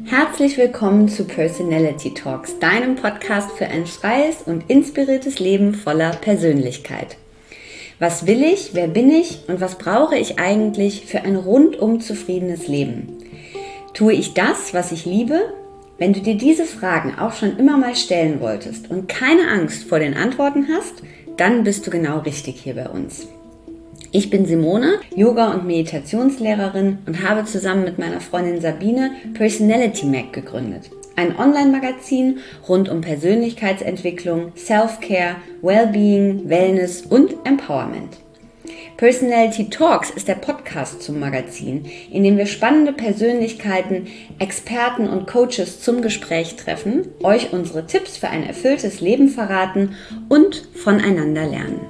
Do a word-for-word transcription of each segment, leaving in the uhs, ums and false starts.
Herzlich willkommen zu Personality Talks, deinem Podcast für ein freies und inspiriertes Leben voller Persönlichkeit. Was will ich, wer bin ich und was brauche ich eigentlich für ein rundum zufriedenes Leben? Tue ich das, was ich liebe? Wenn du dir diese Fragen auch schon immer mal stellen wolltest und keine Angst vor den Antworten hast, dann bist du genau richtig hier bei uns. Ich bin Simone, Yoga- und Meditationslehrerin und habe zusammen mit meiner Freundin Sabine Personality Mag gegründet. Ein Online-Magazin rund um Persönlichkeitsentwicklung, Self-Care, Wellbeing, Wellness und Empowerment. Personality Talks ist der Podcast zum Magazin, in dem wir spannende Persönlichkeiten, Experten und Coaches zum Gespräch treffen, euch unsere Tipps für ein erfülltes Leben verraten und voneinander lernen.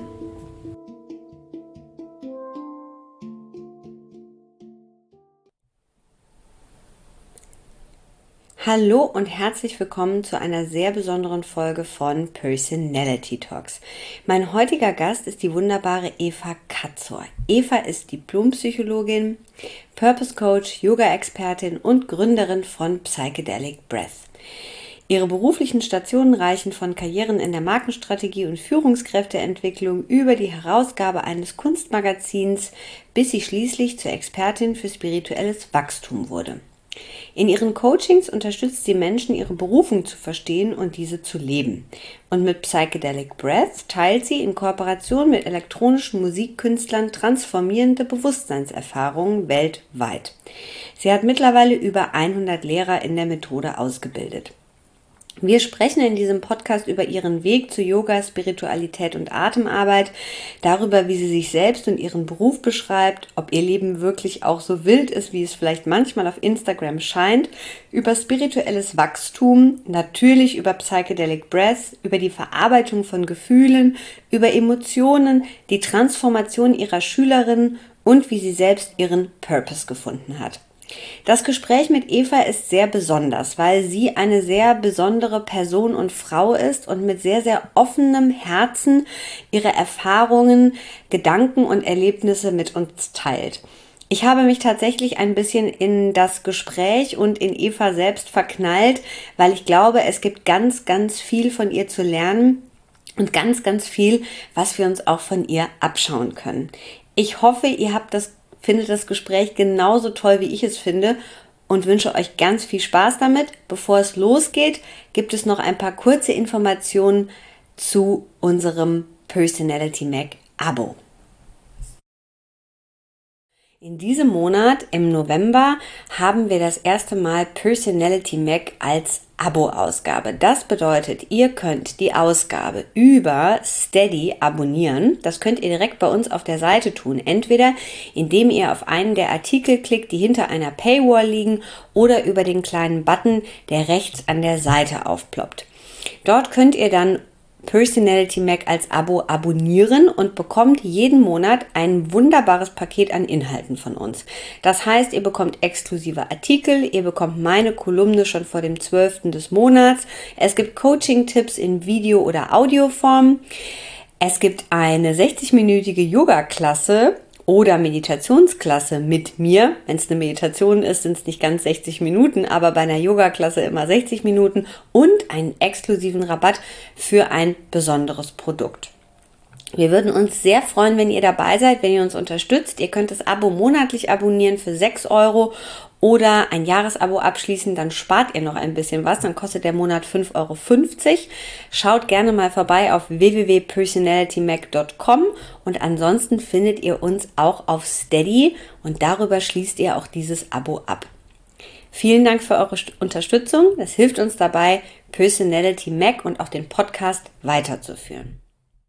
Hallo und herzlich willkommen zu einer sehr besonderen Folge von Personality Talks. Mein heutiger Gast ist die wunderbare Eva Katzor. Eva ist Diplompsychologin, Purpose Coach, Yoga-Expertin und Gründerin von Psychedelic Breath. Ihre beruflichen Stationen reichen von Karrieren in der Markenstrategie und Führungskräfteentwicklung über die Herausgabe eines Kunstmagazins, bis sie schließlich zur Expertin für spirituelles Wachstum wurde. In ihren Coachings unterstützt sie Menschen, ihre Berufung zu verstehen und diese zu leben. Und mit Psychedelic Breath teilt sie in Kooperation mit elektronischen Musikkünstlern transformierende Bewusstseinserfahrungen weltweit. Sie hat mittlerweile über hundert Lehrer in der Methode ausgebildet. Wir sprechen in diesem Podcast über ihren Weg zu Yoga, Spiritualität und Atemarbeit, darüber, wie sie sich selbst und ihren Beruf beschreibt, ob ihr Leben wirklich auch so wild ist, wie es vielleicht manchmal auf Instagram scheint, über spirituelles Wachstum, natürlich über Psychedelic Breath, über die Verarbeitung von Gefühlen, über Emotionen, die Transformation ihrer Schülerin und wie sie selbst ihren Purpose gefunden hat. Das Gespräch mit Eva ist sehr besonders, weil sie eine sehr besondere Person und Frau ist und mit sehr, sehr offenem Herzen ihre Erfahrungen, Gedanken und Erlebnisse mit uns teilt. Ich habe mich tatsächlich ein bisschen in das Gespräch und in Eva selbst verknallt, weil ich glaube, es gibt ganz, ganz viel von ihr zu lernen und ganz, ganz viel, was wir uns auch von ihr abschauen können. Ich hoffe, ihr habt das findet das Gespräch genauso toll, wie ich es finde und wünsche euch ganz viel Spaß damit. Bevor es losgeht, gibt es noch ein paar kurze Informationen zu unserem Personality Mag Abo. In diesem Monat, im November, haben wir das erste Mal Personality Mag als Abo-Ausgabe. Das bedeutet, ihr könnt die Ausgabe über Steady abonnieren. Das könnt ihr direkt bei uns auf der Seite tun. Entweder indem ihr auf einen der Artikel klickt, die hinter einer Paywall liegen, oder über den kleinen Button, der rechts an der Seite aufploppt. Dort könnt ihr dann Personality Mag als Abo abonnieren und bekommt jeden Monat ein wunderbares Paket an Inhalten von uns. Das heißt, ihr bekommt exklusive Artikel, ihr bekommt meine Kolumne schon vor dem zwölften des Monats. Es gibt Coaching-Tipps in Video- oder Audioform. Es gibt eine sechzig-minütige Yoga-Klasse oder Meditationsklasse mit mir. Wenn es eine Meditation ist, sind es nicht ganz sechzig Minuten, aber bei einer Yoga-Klasse immer sechzig Minuten und einen exklusiven Rabatt für ein besonderes Produkt. Wir würden uns sehr freuen, wenn ihr dabei seid, wenn ihr uns unterstützt. Ihr könnt das Abo monatlich abonnieren für sechs Euro oder ein Jahresabo abschließen, dann spart ihr noch ein bisschen was, dann kostet der Monat fünf Euro fünfzig. Schaut gerne mal vorbei auf w w w punkt personality mag punkt com und ansonsten findet ihr uns auch auf Steady und darüber schließt ihr auch dieses Abo ab. Vielen Dank für eure Unterstützung, das hilft uns dabei, Personality Mag und auch den Podcast weiterzuführen.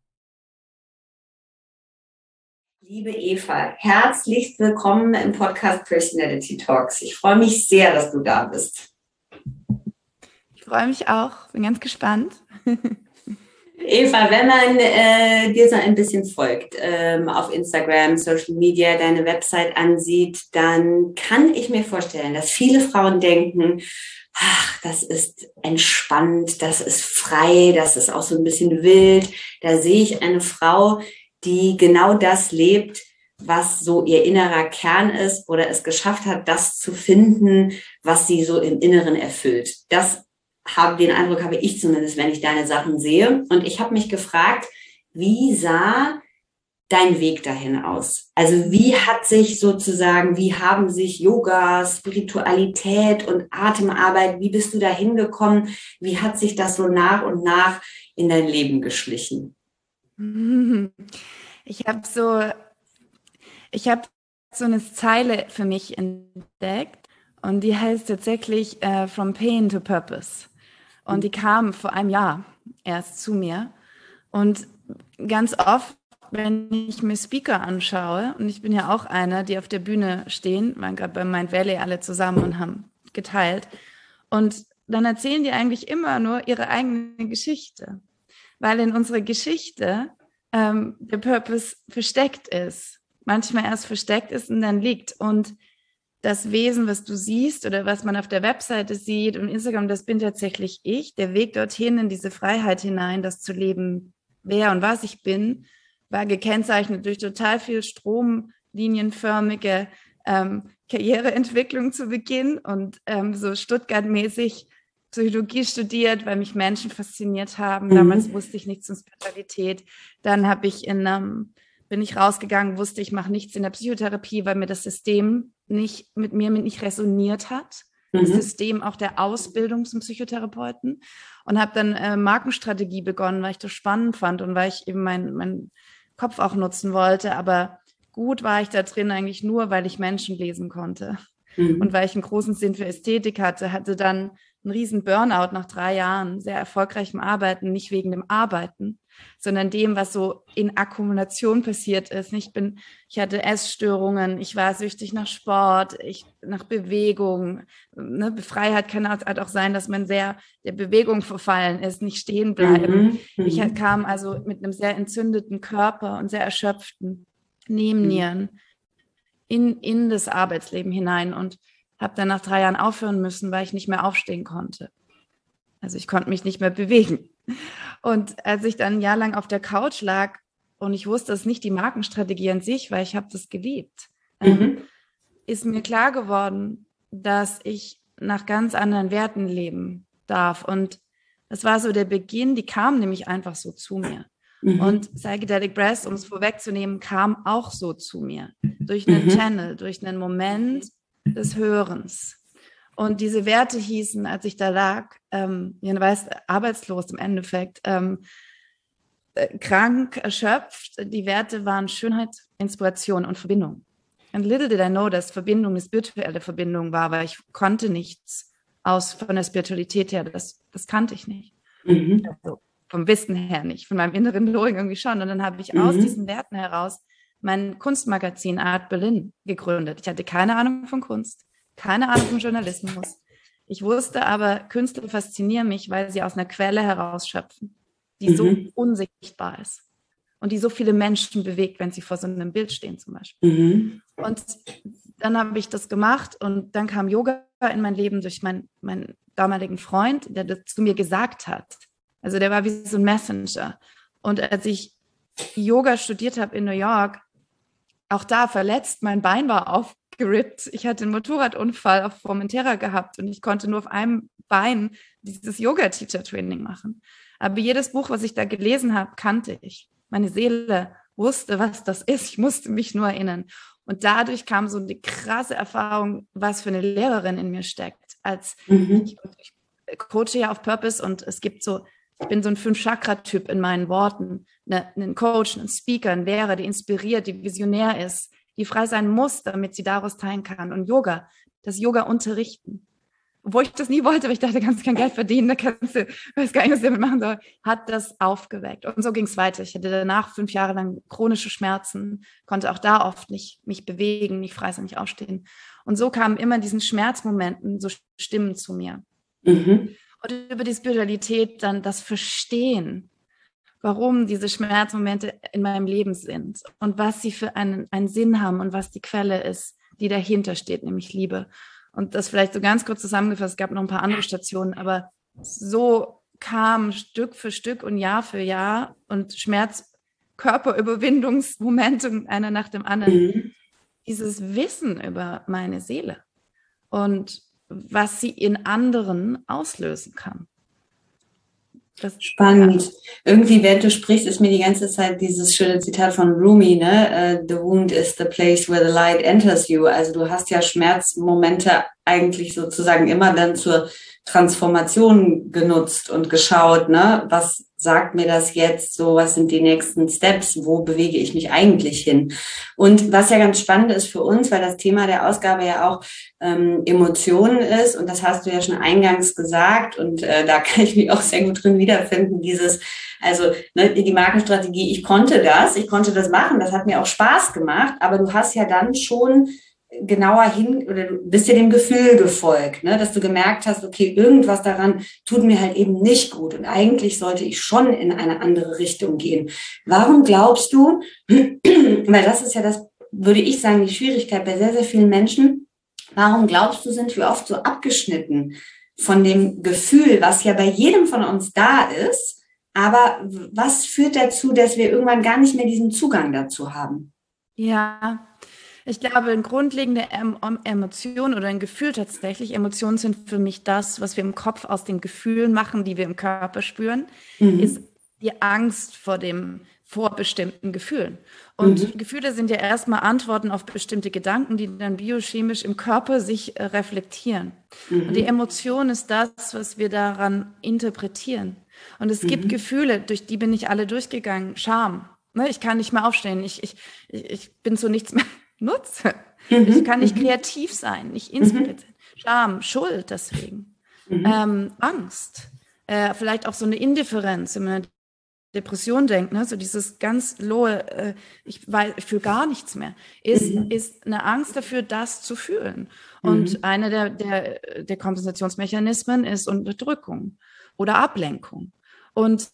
Liebe Eva, herzlich willkommen im Podcast Personality Talks. Ich freue mich sehr, dass du da bist. Ich freue mich auch, bin ganz gespannt. Eva, wenn man äh, dir so ein bisschen folgt, ähm, auf Instagram, Social Media, deine Website ansieht, dann kann ich mir vorstellen, dass viele Frauen denken, ach, das ist entspannt, das ist frei, das ist auch so ein bisschen wild. Da sehe ich eine Frau, die genau das lebt, was so ihr innerer Kern ist oder es geschafft hat, das zu finden, was sie so im Inneren erfüllt. Das habe, den Eindruck habe ich zumindest, wenn ich deine Sachen sehe. Und ich habe mich gefragt, wie sah dein Weg dahin aus? Also wie hat sich sozusagen, wie haben sich Yoga, Spiritualität und Atemarbeit, wie bist du da hingekommen? Wie hat sich das so nach und nach in dein Leben geschlichen? Ich habe so, ich habe so eine Zeile für mich entdeckt und die heißt tatsächlich uh, From Pain to Purpose. Und die kam vor einem Jahr erst zu mir. Und ganz oft, wenn ich mir Speaker anschaue, und ich bin ja auch einer, die auf der Bühne stehen, waren gerade bei Mind Valley alle zusammen und haben geteilt. Und dann erzählen die eigentlich immer nur ihre eigene Geschichte. Weil in unserer Geschichte ähm, der Purpose versteckt ist. Manchmal erst versteckt ist und dann liegt. Und das Wesen, was du siehst oder was man auf der Webseite sieht und Instagram, das bin tatsächlich ich. Der Weg dorthin in diese Freiheit hinein, das zu leben, wer und was ich bin, war gekennzeichnet durch total viel stromlinienförmige ähm, Karriereentwicklung zu Beginn und ähm, so Stuttgart-mäßig Psychologie studiert, weil mich Menschen fasziniert haben. Mhm. Damals wusste ich nichts von Spiritualität. Dann habe ich in ähm, bin ich rausgegangen, wusste, ich mache nichts in der Psychotherapie, weil mir das System nicht mit mir nicht resoniert hat. Mhm. Das System auch der Ausbildung zum Psychotherapeuten. Und habe dann äh, Markenstrategie begonnen, weil ich das spannend fand und weil ich eben meinen mein Kopf auch nutzen wollte. Aber gut war ich da drin eigentlich nur, weil ich Menschen lesen konnte. Mhm. Und weil ich einen großen Sinn für Ästhetik hatte, hatte dann einen riesen Burnout nach drei Jahren, sehr erfolgreichem Arbeiten, nicht wegen dem Arbeiten, sondern dem, was so in Akkumulation passiert ist. Ich bin, ich hatte Essstörungen, ich war süchtig nach Sport, ich, nach Bewegung. Ne? Freiheit kann halt auch sein, dass man sehr der Bewegung verfallen ist, nicht stehen bleiben. Mhm. Ich kam also mit einem sehr entzündeten Körper und sehr erschöpften Nebennieren in, in das Arbeitsleben hinein und habe dann nach drei Jahren aufhören müssen, weil ich nicht mehr aufstehen konnte. Also ich konnte mich nicht mehr bewegen. Und als ich dann ein Jahr lang auf der Couch lag und ich wusste, das ist nicht die Markenstrategie an sich, weil ich habe das geliebt, mhm. ähm, ist mir klar geworden, dass ich nach ganz anderen Werten leben darf. Und das war so der Beginn, die kam nämlich einfach so zu mir. Mhm. Und Psychedelic Breath, um es vorwegzunehmen, kam auch so zu mir. Durch einen mhm. Channel, durch einen Moment des Hörens. Und diese Werte hießen, als ich da lag, ähm, ihr weißt, arbeitslos im Endeffekt, ähm, äh, krank, erschöpft. Die Werte waren Schönheit, Inspiration und Verbindung. And little did I know, dass Verbindung eine spirituelle Verbindung war, weil ich konnte nichts aus von der Spiritualität her. Das, das kannte ich nicht. Mhm. Also vom Wissen her nicht, von meinem inneren Knowing irgendwie schon. Und dann habe ich mhm. aus diesen Werten heraus mein Kunstmagazin Art Berlin gegründet. Ich hatte keine Ahnung von Kunst, keine Ahnung vom Journalismus. Ich wusste aber, Künstler faszinieren mich, weil sie aus einer Quelle herausschöpfen, die mhm. so unsichtbar ist und die so viele Menschen bewegt, wenn sie vor so einem Bild stehen zum Beispiel. Mhm. Und dann habe ich das gemacht und dann kam Yoga in mein Leben durch meinen, meinen damaligen Freund, der das zu mir gesagt hat. Also der war wie so ein Messenger. Und als ich Yoga studiert habe in New York, auch da verletzt, mein Bein war aufgerippt. Ich hatte einen Motorradunfall auf Formentera gehabt und ich konnte nur auf einem Bein dieses Yoga-Teacher-Training machen. Aber jedes Buch, was ich da gelesen habe, kannte ich. Meine Seele wusste, was das ist. Ich musste mich nur erinnern. Und dadurch kam so eine krasse Erfahrung, was für eine Lehrerin in mir steckt. Als mhm. ich, ich coache ja auf Purpose und es gibt so, ich bin so ein Fünf-Chakra-Typ in meinen Worten. Eine, einen Coach, einen Speaker, ein Lehrer, die inspiriert, die visionär ist, die frei sein muss, damit sie daraus teilen kann. Und Yoga, das Yoga unterrichten. Obwohl ich das nie wollte, weil ich dachte, da kannst du kein Geld verdienen, da kannst du, weiß gar nicht, was ich damit machen soll, hat das aufgeweckt. Und so ging es weiter. Ich hatte danach fünf Jahre lang chronische Schmerzen, konnte auch da oft nicht mich bewegen, nicht frei sein, nicht aufstehen. Und so kamen immer in diesen Schmerzmomenten so Stimmen zu mir. Mhm. Und über die Spiritualität dann das Verstehen, warum diese Schmerzmomente in meinem Leben sind und was sie für einen, einen Sinn haben und was die Quelle ist, die dahinter steht, nämlich Liebe. Und das vielleicht so ganz kurz zusammengefasst, es gab noch ein paar andere Stationen, aber so kam Stück für Stück und Jahr für Jahr und Schmerz Körperüberwindungsmomente, einer nach dem anderen. Mhm. Dieses Wissen über meine Seele und was sie in anderen auslösen kann. Das, Spannend. Ja. Irgendwie, während du sprichst, ist mir die ganze Zeit dieses schöne Zitat von Rumi, ne? The wound is the place where the light enters you. Also du hast ja Schmerzmomente eigentlich sozusagen immer dann zur Transformation genutzt und geschaut, ne? Was sagt mir das jetzt so? Was sind die nächsten Steps? Wo bewege ich mich eigentlich hin? Und was ja ganz spannend ist für uns, weil das Thema der Ausgabe ja auch ähm, Emotionen ist, und das hast du ja schon eingangs gesagt, und äh, da kann ich mich auch sehr gut drin wiederfinden, dieses, also ne, die Markenstrategie, ich konnte das, ich konnte das machen, das hat mir auch Spaß gemacht, aber du hast ja dann schon genauer hin, oder du bist ja dem Gefühl gefolgt, ne, dass du gemerkt hast, okay, irgendwas daran tut mir halt eben nicht gut und eigentlich sollte ich schon in eine andere Richtung gehen. Warum glaubst du, weil das ist ja das, würde ich sagen, die Schwierigkeit bei sehr, sehr vielen Menschen, warum glaubst du, sind wir oft so abgeschnitten von dem Gefühl, was ja bei jedem von uns da ist, aber was führt dazu, dass wir irgendwann gar nicht mehr diesen Zugang dazu haben? Ja, ich glaube, eine grundlegende Emotion oder ein Gefühl tatsächlich, Emotionen sind für mich das, was wir im Kopf aus den Gefühlen machen, die wir im Körper spüren, mhm. ist die Angst vor dem, vor bestimmten Gefühlen. Und mhm. Gefühle sind ja erstmal Antworten auf bestimmte Gedanken, die dann biochemisch im Körper sich äh, reflektieren. Mhm. Und die Emotion ist das, was wir daran interpretieren. Und es mhm. gibt Gefühle, durch die bin ich alle durchgegangen. Scham. Ne, ich kann nicht mehr aufstehen. Ich, ich, ich bin zu nichts mehr nutze. Mhm. Ich kann nicht kreativ sein, nicht inspiriert sein. Mhm. Scham, Schuld deswegen. Mhm. Ähm, Angst. Äh, vielleicht auch so eine Indifferenz, wenn man Depression denkt, ne? So dieses ganz lohe, äh, ich, weiß, ich fühle gar nichts mehr, ist, mhm. ist eine Angst dafür, das zu fühlen. Und mhm. einer der, der, der Kompensationsmechanismen ist Unterdrückung oder Ablenkung. Und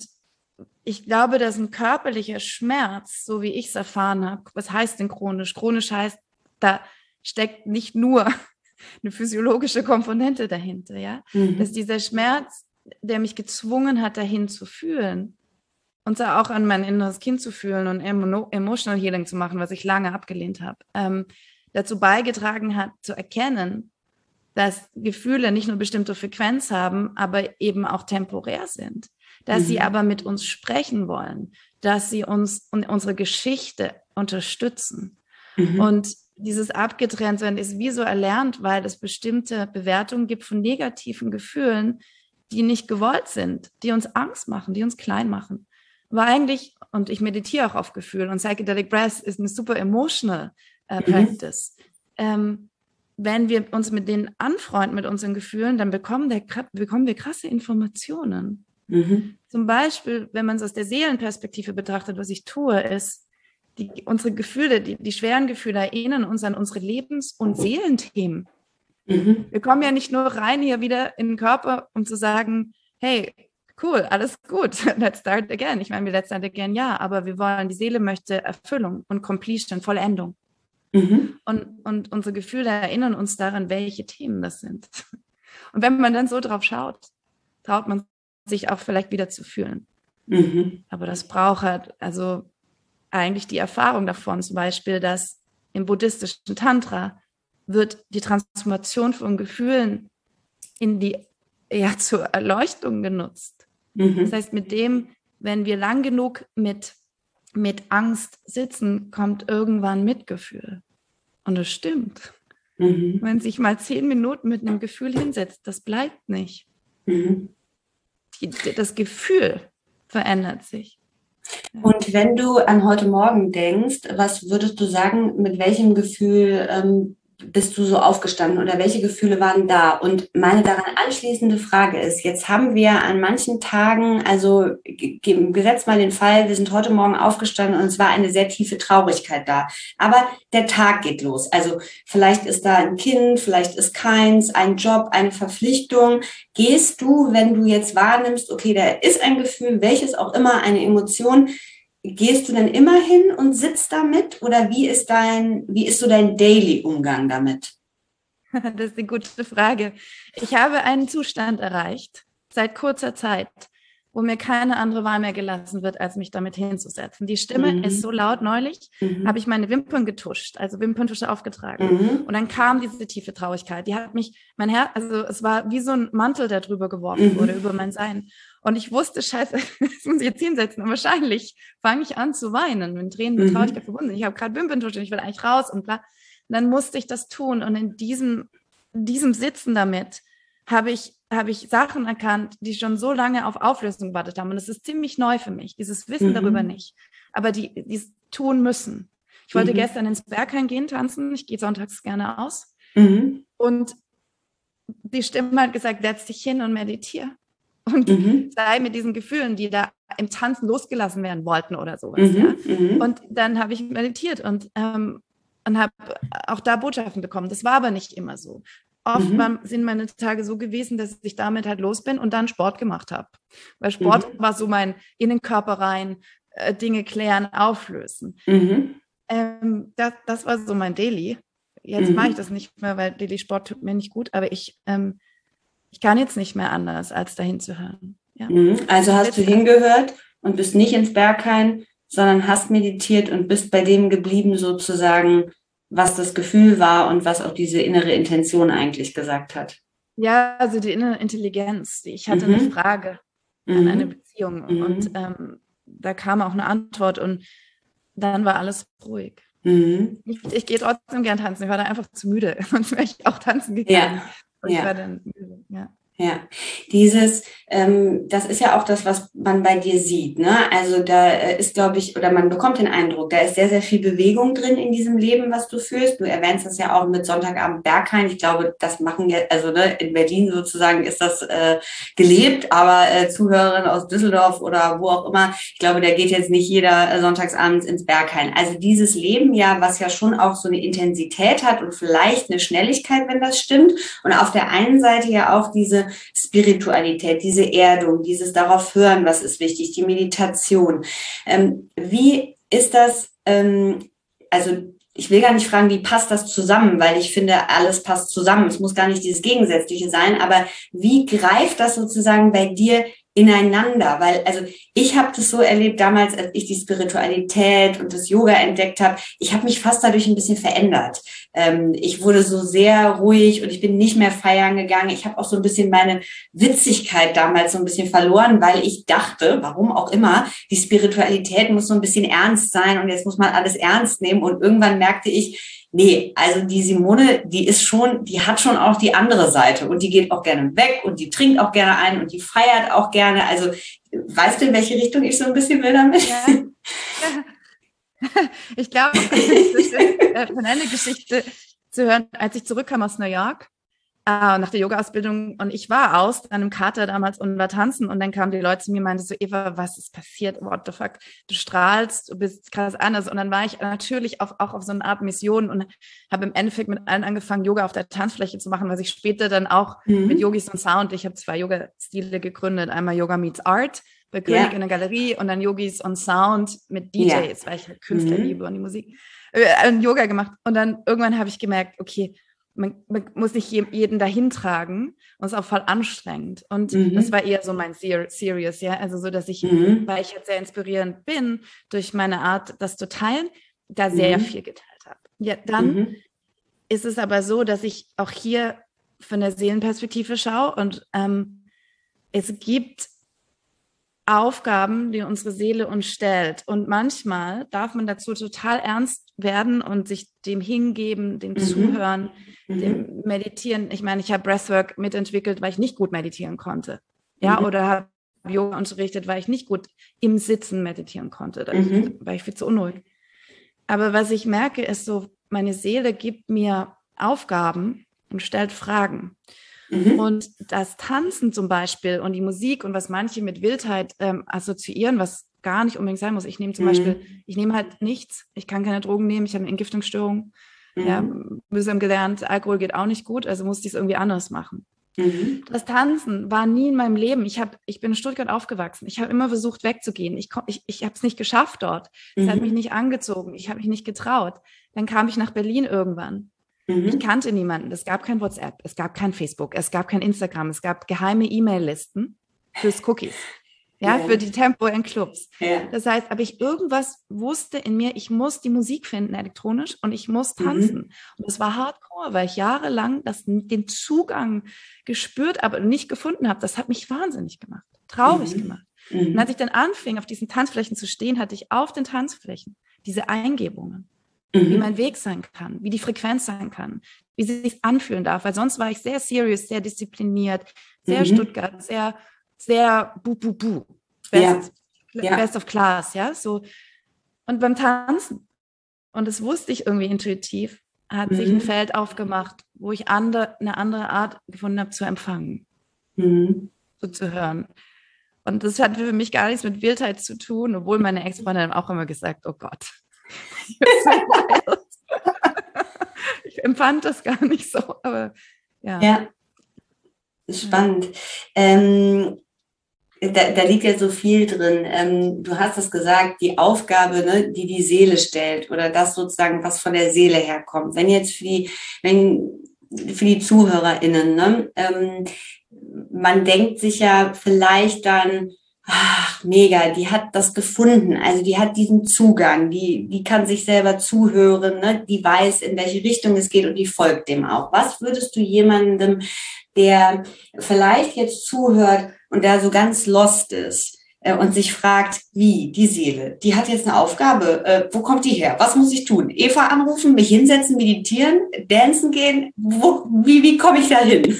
ich glaube, dass ein körperlicher Schmerz, so wie ich es erfahren habe, was heißt denn chronisch? Chronisch heißt, da steckt nicht nur eine physiologische Komponente dahinter, ja, mhm. dass dieser Schmerz, der mich gezwungen hat, dahin zu fühlen, und zwar auch an mein inneres Kind zu fühlen und Emotional Healing zu machen, was ich lange abgelehnt habe, ähm, dazu beigetragen hat, zu erkennen, dass Gefühle nicht nur bestimmte Frequenz haben, aber eben auch temporär sind. Dass mhm. sie aber mit uns sprechen wollen, dass sie uns und unsere Geschichte unterstützen. Mhm. Und dieses Abgetrenntsein ist wie so erlernt, weil es bestimmte Bewertungen gibt von negativen Gefühlen, die nicht gewollt sind, die uns Angst machen, die uns klein machen. Aber eigentlich, und ich meditiere auch auf Gefühl, und Psychedelic Breath ist eine super emotional äh, Practice. Mhm. Ähm, wenn wir uns mit denen anfreunden, mit unseren Gefühlen, dann bekommen, der, bekommen wir krasse Informationen. Mhm. Zum Beispiel, wenn man es aus der Seelenperspektive betrachtet, was ich tue, ist, die, unsere Gefühle, die, die schweren Gefühle erinnern uns an unsere Lebens- und Seelenthemen. Mhm. Wir kommen ja nicht nur rein hier wieder in den Körper, um zu sagen, hey, cool, alles gut, let's start again. Ich meine, wir let's start again, ja, aber wir wollen, die Seele möchte Erfüllung und Completion, Vollendung. Mhm. Und, und unsere Gefühle erinnern uns daran, welche Themen das sind. Und wenn man dann so drauf schaut, traut man sich auch vielleicht wieder zu fühlen. Mhm. Aber das braucht halt, also eigentlich die Erfahrung davon, zum Beispiel, dass im buddhistischen Tantra wird die Transformation von Gefühlen in die, ja, zur Erleuchtung genutzt. Mhm. Das heißt, mit dem, wenn wir lang genug mit, mit Angst sitzen, kommt irgendwann Mitgefühl. Und das stimmt. Mhm. Wenn sich mal zehn Minuten mit einem Gefühl hinsetzt, das bleibt nicht. Mhm. Die, das Gefühl verändert sich. Und wenn du an heute Morgen denkst, was würdest du sagen, mit welchem Gefühl ähm, bist du so aufgestanden oder welche Gefühle waren da? Und meine daran anschließende Frage ist, jetzt haben wir an manchen Tagen, also gesetzt mal den Fall, wir sind heute Morgen aufgestanden und es war eine sehr tiefe Traurigkeit da. Aber der Tag geht los. Also vielleicht ist da ein Kind, vielleicht ist keins, ein Job, eine Verpflichtung. Gehst du, wenn du jetzt wahrnimmst, okay, da ist ein Gefühl, welches auch immer, eine Emotion, gehst du denn immer hin und sitzt damit oder wie ist dein, wie ist so dein Daily-Umgang damit? Das ist eine gute Frage. Ich habe einen Zustand erreicht, seit kurzer Zeit, wo mir keine andere Wahl mehr gelassen wird, als mich damit hinzusetzen. Die Stimme mhm. ist so laut. Neulich mhm. habe ich meine Wimpern getuscht, also Wimperntusche aufgetragen. Mhm. Und dann kam diese tiefe Traurigkeit. Die hat mich, mein Herz, also es war wie so ein Mantel, der drüber geworfen mhm. wurde, über mein Sein. Und ich wusste, scheiße, das muss ich jetzt hinsetzen. Und wahrscheinlich fange ich an zu weinen, mit Tränen, mit Traurigkeit mhm. verbunden. Ich habe gerade Wimperntusche und ich will eigentlich raus und bla. Und dann musste ich das tun. Und in diesem, in diesem Sitzen damit habe ich, habe ich Sachen erkannt, die schon so lange auf Auflösung gewartet haben. Und es ist ziemlich neu für mich, dieses Wissen mhm. darüber nicht. Aber die, die es tun müssen. Ich wollte mhm. gestern ins Berghain gehen, tanzen. Ich gehe sonntags gerne aus. Mhm. Und die Stimme hat gesagt, setz dich hin und meditiere. Und mhm. sei mit diesen Gefühlen, die da im Tanzen losgelassen werden wollten oder sowas. Mhm. Ja? Mhm. Und dann habe ich meditiert und, ähm, und habe auch da Botschaften bekommen. Das war aber nicht immer so. Oft mhm. waren, sind meine Tage so gewesen, dass ich damit halt los bin und dann Sport gemacht habe. Weil Sport mhm. war so mein in den Körper rein, äh, Dinge klären, auflösen. Mhm. Ähm, das, das war so mein Daily. Jetzt mhm. mache ich das nicht mehr, weil Daily Sport tut mir nicht gut, aber ich, ähm, ich kann jetzt nicht mehr anders, als dahin zu hören. Ja. Mhm. Also hast du hingehört und bist nicht ins Berghain, sondern hast meditiert und bist bei dem geblieben sozusagen, was das Gefühl war und was auch diese innere Intention eigentlich gesagt hat. Ja, also die innere Intelligenz. Ich hatte mhm. eine Frage mhm. an eine Beziehung mhm. und ähm, da kam auch eine Antwort und dann war alles ruhig. Mhm. Ich, ich gehe trotzdem gern tanzen. Ich war da einfach zu müde, sonst wäre ich auch tanzen gegangen. Ja. Und ich ja. war dann müde. Ja. Ja, dieses, ähm, das ist ja auch das, was man bei dir sieht, ne? Also da ist, glaube ich, oder man bekommt den Eindruck, da ist sehr, sehr viel Bewegung drin in diesem Leben, was du führst. Du erwähnst das ja auch mit Sonntagabend Berghain. Ich glaube, das machen ja, also ne, in Berlin sozusagen ist das äh, gelebt, aber äh, Zuhörerin aus Düsseldorf oder wo auch immer, ich glaube, da geht jetzt nicht jeder äh, sonntagsabends ins Berghain. Also dieses Leben ja, was ja schon auch so eine Intensität hat und vielleicht eine Schnelligkeit, wenn das stimmt. Und auf der einen Seite ja auch diese Spiritualität, diese Erdung, dieses darauf hören, was ist wichtig, die Meditation. Ähm, wie ist das, ähm, also ich will gar nicht fragen, wie passt das zusammen, weil ich finde, alles passt zusammen. Es muss gar nicht dieses Gegensätzliche sein, aber wie greift das sozusagen bei dir ineinander? Weil, also ich habe das so erlebt damals, als ich die Spiritualität und das Yoga entdeckt habe, ich habe mich fast dadurch ein bisschen verändert. Ähm, ich wurde so sehr ruhig und ich bin nicht mehr feiern gegangen. Ich habe auch so ein bisschen meine Witzigkeit damals so ein bisschen verloren, weil ich dachte, warum auch immer, die Spiritualität muss so ein bisschen ernst sein und jetzt muss man alles ernst nehmen. Und irgendwann merkte ich, nee, also die Simone, die ist schon, die hat schon auch die andere Seite und die geht auch gerne weg und die trinkt auch gerne ein und die feiert auch gerne. Also weißt du, in welche Richtung ich so ein bisschen will damit? Ja. Ich glaube, es ist äh, von einer Geschichte zu hören, als ich zurückkam aus New York, äh, nach der Yoga-Ausbildung und ich war aus einem Kater damals und war tanzen und dann kamen die Leute zu mir und meinten so, Eva, was ist passiert? What the fuck? Du strahlst, du bist krass anders. Und dann war ich natürlich auch, auch auf so eine Art Mission und habe im Endeffekt mit allen angefangen, Yoga auf der Tanzfläche zu machen, was ich später dann auch mhm. mit Yogis und Sound, ich habe zwei Yoga-Stile gegründet, einmal Yoga Meets Art, bei König ja. in der Galerie und dann Yogis on Sound mit D Js, ja. weil ich halt Künstler mhm. liebe und die Musik, äh, Yoga gemacht. Und dann irgendwann habe ich gemerkt, okay, man, man muss nicht jeden dahin tragen und es ist auch voll anstrengend. Und mhm. das war eher so mein Ser- Serious, ja, also so, dass ich, mhm. weil ich jetzt sehr inspirierend bin, durch meine Art, das zu teilen, da sehr mhm. viel geteilt habe. Ja, dann mhm. ist es aber so, dass ich auch hier von der Seelenperspektive schaue und ähm, es gibt Aufgaben, die unsere Seele uns stellt. Und manchmal darf man dazu total ernst werden und sich dem hingeben, dem mhm. Zuhören, mhm. dem Meditieren. Ich meine, ich habe Breathwork mitentwickelt, weil ich nicht gut meditieren konnte. Ja, mhm. oder habe Yoga unterrichtet, weil ich nicht gut im Sitzen meditieren konnte. Da mhm. war ich viel zu unruhig. Aber was ich merke, ist so, meine Seele gibt mir Aufgaben und stellt Fragen. Mhm. Und das Tanzen zum Beispiel und die Musik und was manche mit Wildheit ähm, assoziieren, was gar nicht unbedingt sein muss. Ich nehme zum mhm. Beispiel, ich nehme halt nichts, ich kann keine Drogen nehmen, ich habe eine Entgiftungsstörung, mhm. ja, mühsam gelernt, Alkohol geht auch nicht gut, also musste ich es irgendwie anders machen. Mhm. Das Tanzen war nie in meinem Leben. Ich, hab, ich bin in Stuttgart aufgewachsen, ich habe immer versucht wegzugehen, ich, ich, ich habe es nicht geschafft dort, es mhm. hat mich nicht angezogen, ich habe mich nicht getraut. Dann kam ich nach Berlin irgendwann. Mhm. Ich kannte niemanden, es gab kein WhatsApp, es gab kein Facebook, es gab kein Instagram, es gab geheime E-Mail-Listen fürs Cookies. Ja, Ja. für die Tempo in Clubs. Ja. Das heißt, aber ich irgendwas wusste in mir, ich muss die Musik finden elektronisch und ich muss tanzen. Mhm. Und das war hardcore, weil ich jahrelang das, den Zugang gespürt, aber nicht gefunden habe. Das hat mich wahnsinnig gemacht, traurig Mhm. gemacht. Mhm. Und als ich dann anfing, auf diesen Tanzflächen zu stehen, hatte ich auf den Tanzflächen diese Eingebungen, Mhm. wie mein Weg sein kann, wie die Frequenz sein kann, wie sie sich anfühlen darf. Weil sonst war ich sehr serious, sehr diszipliniert, sehr Mhm. Stuttgart, sehr sehr bu, bu, bu. Best, Ja. Ja. best of class, ja, so. Und beim Tanzen, und das wusste ich irgendwie intuitiv, hat Mhm. sich ein Feld aufgemacht, wo ich andere, eine andere Art gefunden habe zu empfangen, Mhm. so zu hören. Und das hat für mich gar nichts mit Wildheit zu tun, obwohl meine Ex-Freundin auch immer gesagt, oh Gott, ich bin so wild. Ich empfand das gar nicht so, aber ja. Ja, spannend. Ja. Ähm, Da, da liegt ja so viel drin. Ähm, du hast es gesagt, die Aufgabe, ne, die die Seele stellt oder das sozusagen, was von der Seele herkommt. Wenn jetzt für die, wenn, für die ZuhörerInnen, ne, ähm, man denkt sich ja vielleicht dann, ach, mega, die hat das gefunden, also die hat diesen Zugang, die, die kann sich selber zuhören, ne, die weiß, in welche Richtung es geht und die folgt dem auch. Was würdest du jemandem, der vielleicht jetzt zuhört und der so ganz lost ist äh, und sich fragt, wie, die Seele, die hat jetzt eine Aufgabe, äh, wo kommt die her? Was muss ich tun? Eva anrufen, mich hinsetzen, meditieren, dancen gehen? Wo, wie wie komme ich da hin?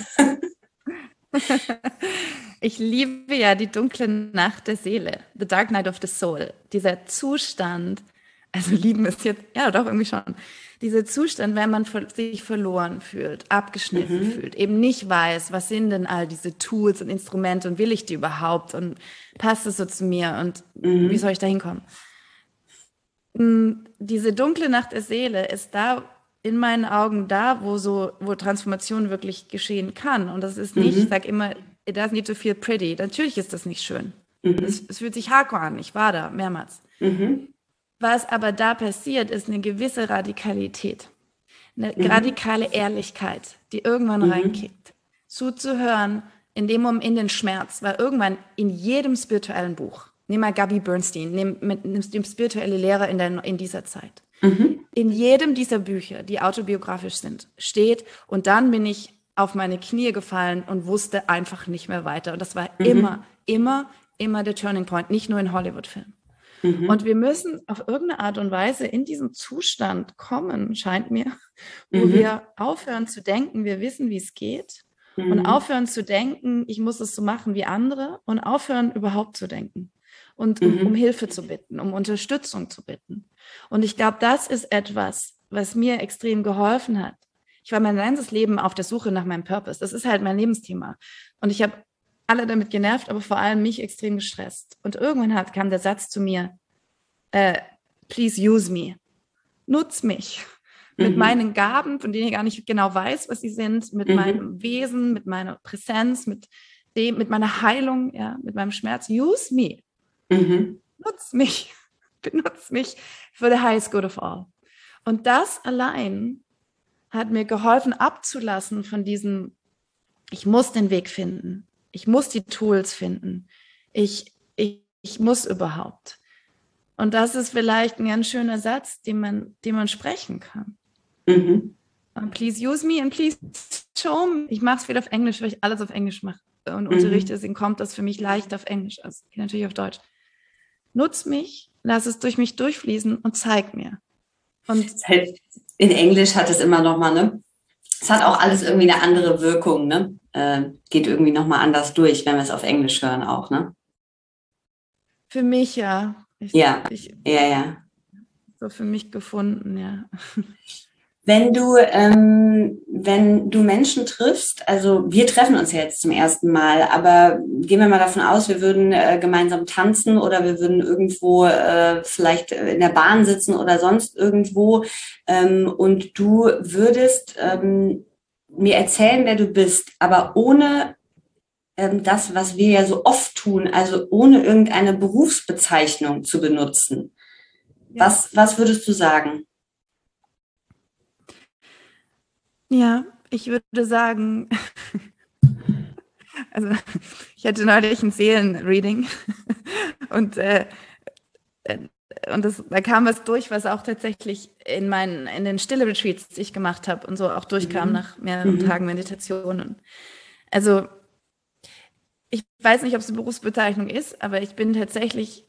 Ich liebe ja die dunkle Nacht der Seele, the dark night of the soul. Dieser Zustand, also lieben ist jetzt, ja doch irgendwie schon, dieser Zustand, wenn man sich verloren fühlt, abgeschnitten Mhm. fühlt, eben nicht weiß, was sind denn all diese Tools und Instrumente und will ich die überhaupt und passt es so zu mir und Mhm. wie soll ich da hinkommen? Diese dunkle Nacht der Seele ist da in meinen Augen da, wo so, wo Transformation wirklich geschehen kann. Und das ist nicht, Mhm. ich sage immer, it doesn't need to feel pretty. Natürlich ist das nicht schön. Mhm. Es, es fühlt sich hardcore an. Ich war da mehrmals. Mhm. Was aber da passiert, ist eine gewisse Radikalität. Eine Mhm. radikale Ehrlichkeit, die irgendwann Mhm. reinkickt. Zuzuhören, in dem Moment in den Schmerz, weil irgendwann in jedem spirituellen Buch, nimm mal Gabby Bernstein, nimm, nimm dem spirituelle Lehrer in, der, in dieser Zeit. Mhm. In jedem dieser Bücher, die autobiografisch sind, steht, und dann bin ich auf meine Knie gefallen und wusste einfach nicht mehr weiter. Und das war Mhm. immer, immer, immer der Turning Point, nicht nur in Hollywood-Filmen. Mhm. Und wir müssen auf irgendeine Art und Weise in diesen Zustand kommen, scheint mir, wo mhm. wir aufhören zu denken, wir wissen, wie es geht, mhm. und aufhören zu denken, ich muss es so machen wie andere, und aufhören überhaupt zu denken und um, mhm. um Hilfe zu bitten, um Unterstützung zu bitten. Und ich glaube, das ist etwas, was mir extrem geholfen hat. Ich war mein ganzes Leben auf der Suche nach meinem Purpose. Das ist halt mein Lebensthema. Und ich habe alle damit genervt, aber vor allem mich extrem gestresst. Und irgendwann hat, kam der Satz zu mir, äh, please use me. Nutz mich. Mhm. Mit meinen Gaben, von denen ich gar nicht genau weiß, was sie sind, mit mhm. meinem Wesen, mit meiner Präsenz, mit dem, mit meiner Heilung, ja, mit meinem Schmerz. Use me. Mhm. Nutz mich. Benutz mich for the highest good of all. Und das allein hat mir geholfen, abzulassen von diesem, ich muss den Weg finden. Ich muss die Tools finden. Ich, ich, ich muss überhaupt. Und das ist vielleicht ein ganz schöner Satz, den man, den man sprechen kann. Mhm. Please use me and please show me. Ich mache es wieder auf Englisch, weil ich alles auf Englisch mache und mhm. unterrichte, deswegen kommt das für mich leicht auf Englisch, also natürlich auf Deutsch. Nutz mich, lass es durch mich durchfließen und zeig mir. Und in Englisch hat es immer noch mal, ne? Es hat auch alles irgendwie eine andere Wirkung, ne? Äh, geht irgendwie noch mal anders durch, wenn wir es auf Englisch hören auch, ne? Für mich ja. Ich, ja, ich, ja, ja. So für mich gefunden, ja. Wenn du, ähm, wenn du Menschen triffst, also wir treffen uns ja jetzt zum ersten Mal, aber gehen wir mal davon aus, wir würden äh, gemeinsam tanzen oder wir würden irgendwo äh, vielleicht in der Bahn sitzen oder sonst irgendwo ähm, und du würdest ähm, mir erzählen, wer du bist, aber ohne ähm, das, was wir ja so oft tun, also ohne irgendeine Berufsbezeichnung zu benutzen. Ja. Was, was würdest du sagen? Ja, ich würde sagen, also ich hatte neulich ein Seelenreading Und, äh, und das, da kam was durch, was auch tatsächlich in meinen, in den Stille-Retreats, die ich gemacht habe und so auch durchkam Mhm. nach mehreren Mhm. Tagen Meditationen. Also ich weiß nicht, ob es eine Berufsbezeichnung ist, aber ich bin tatsächlich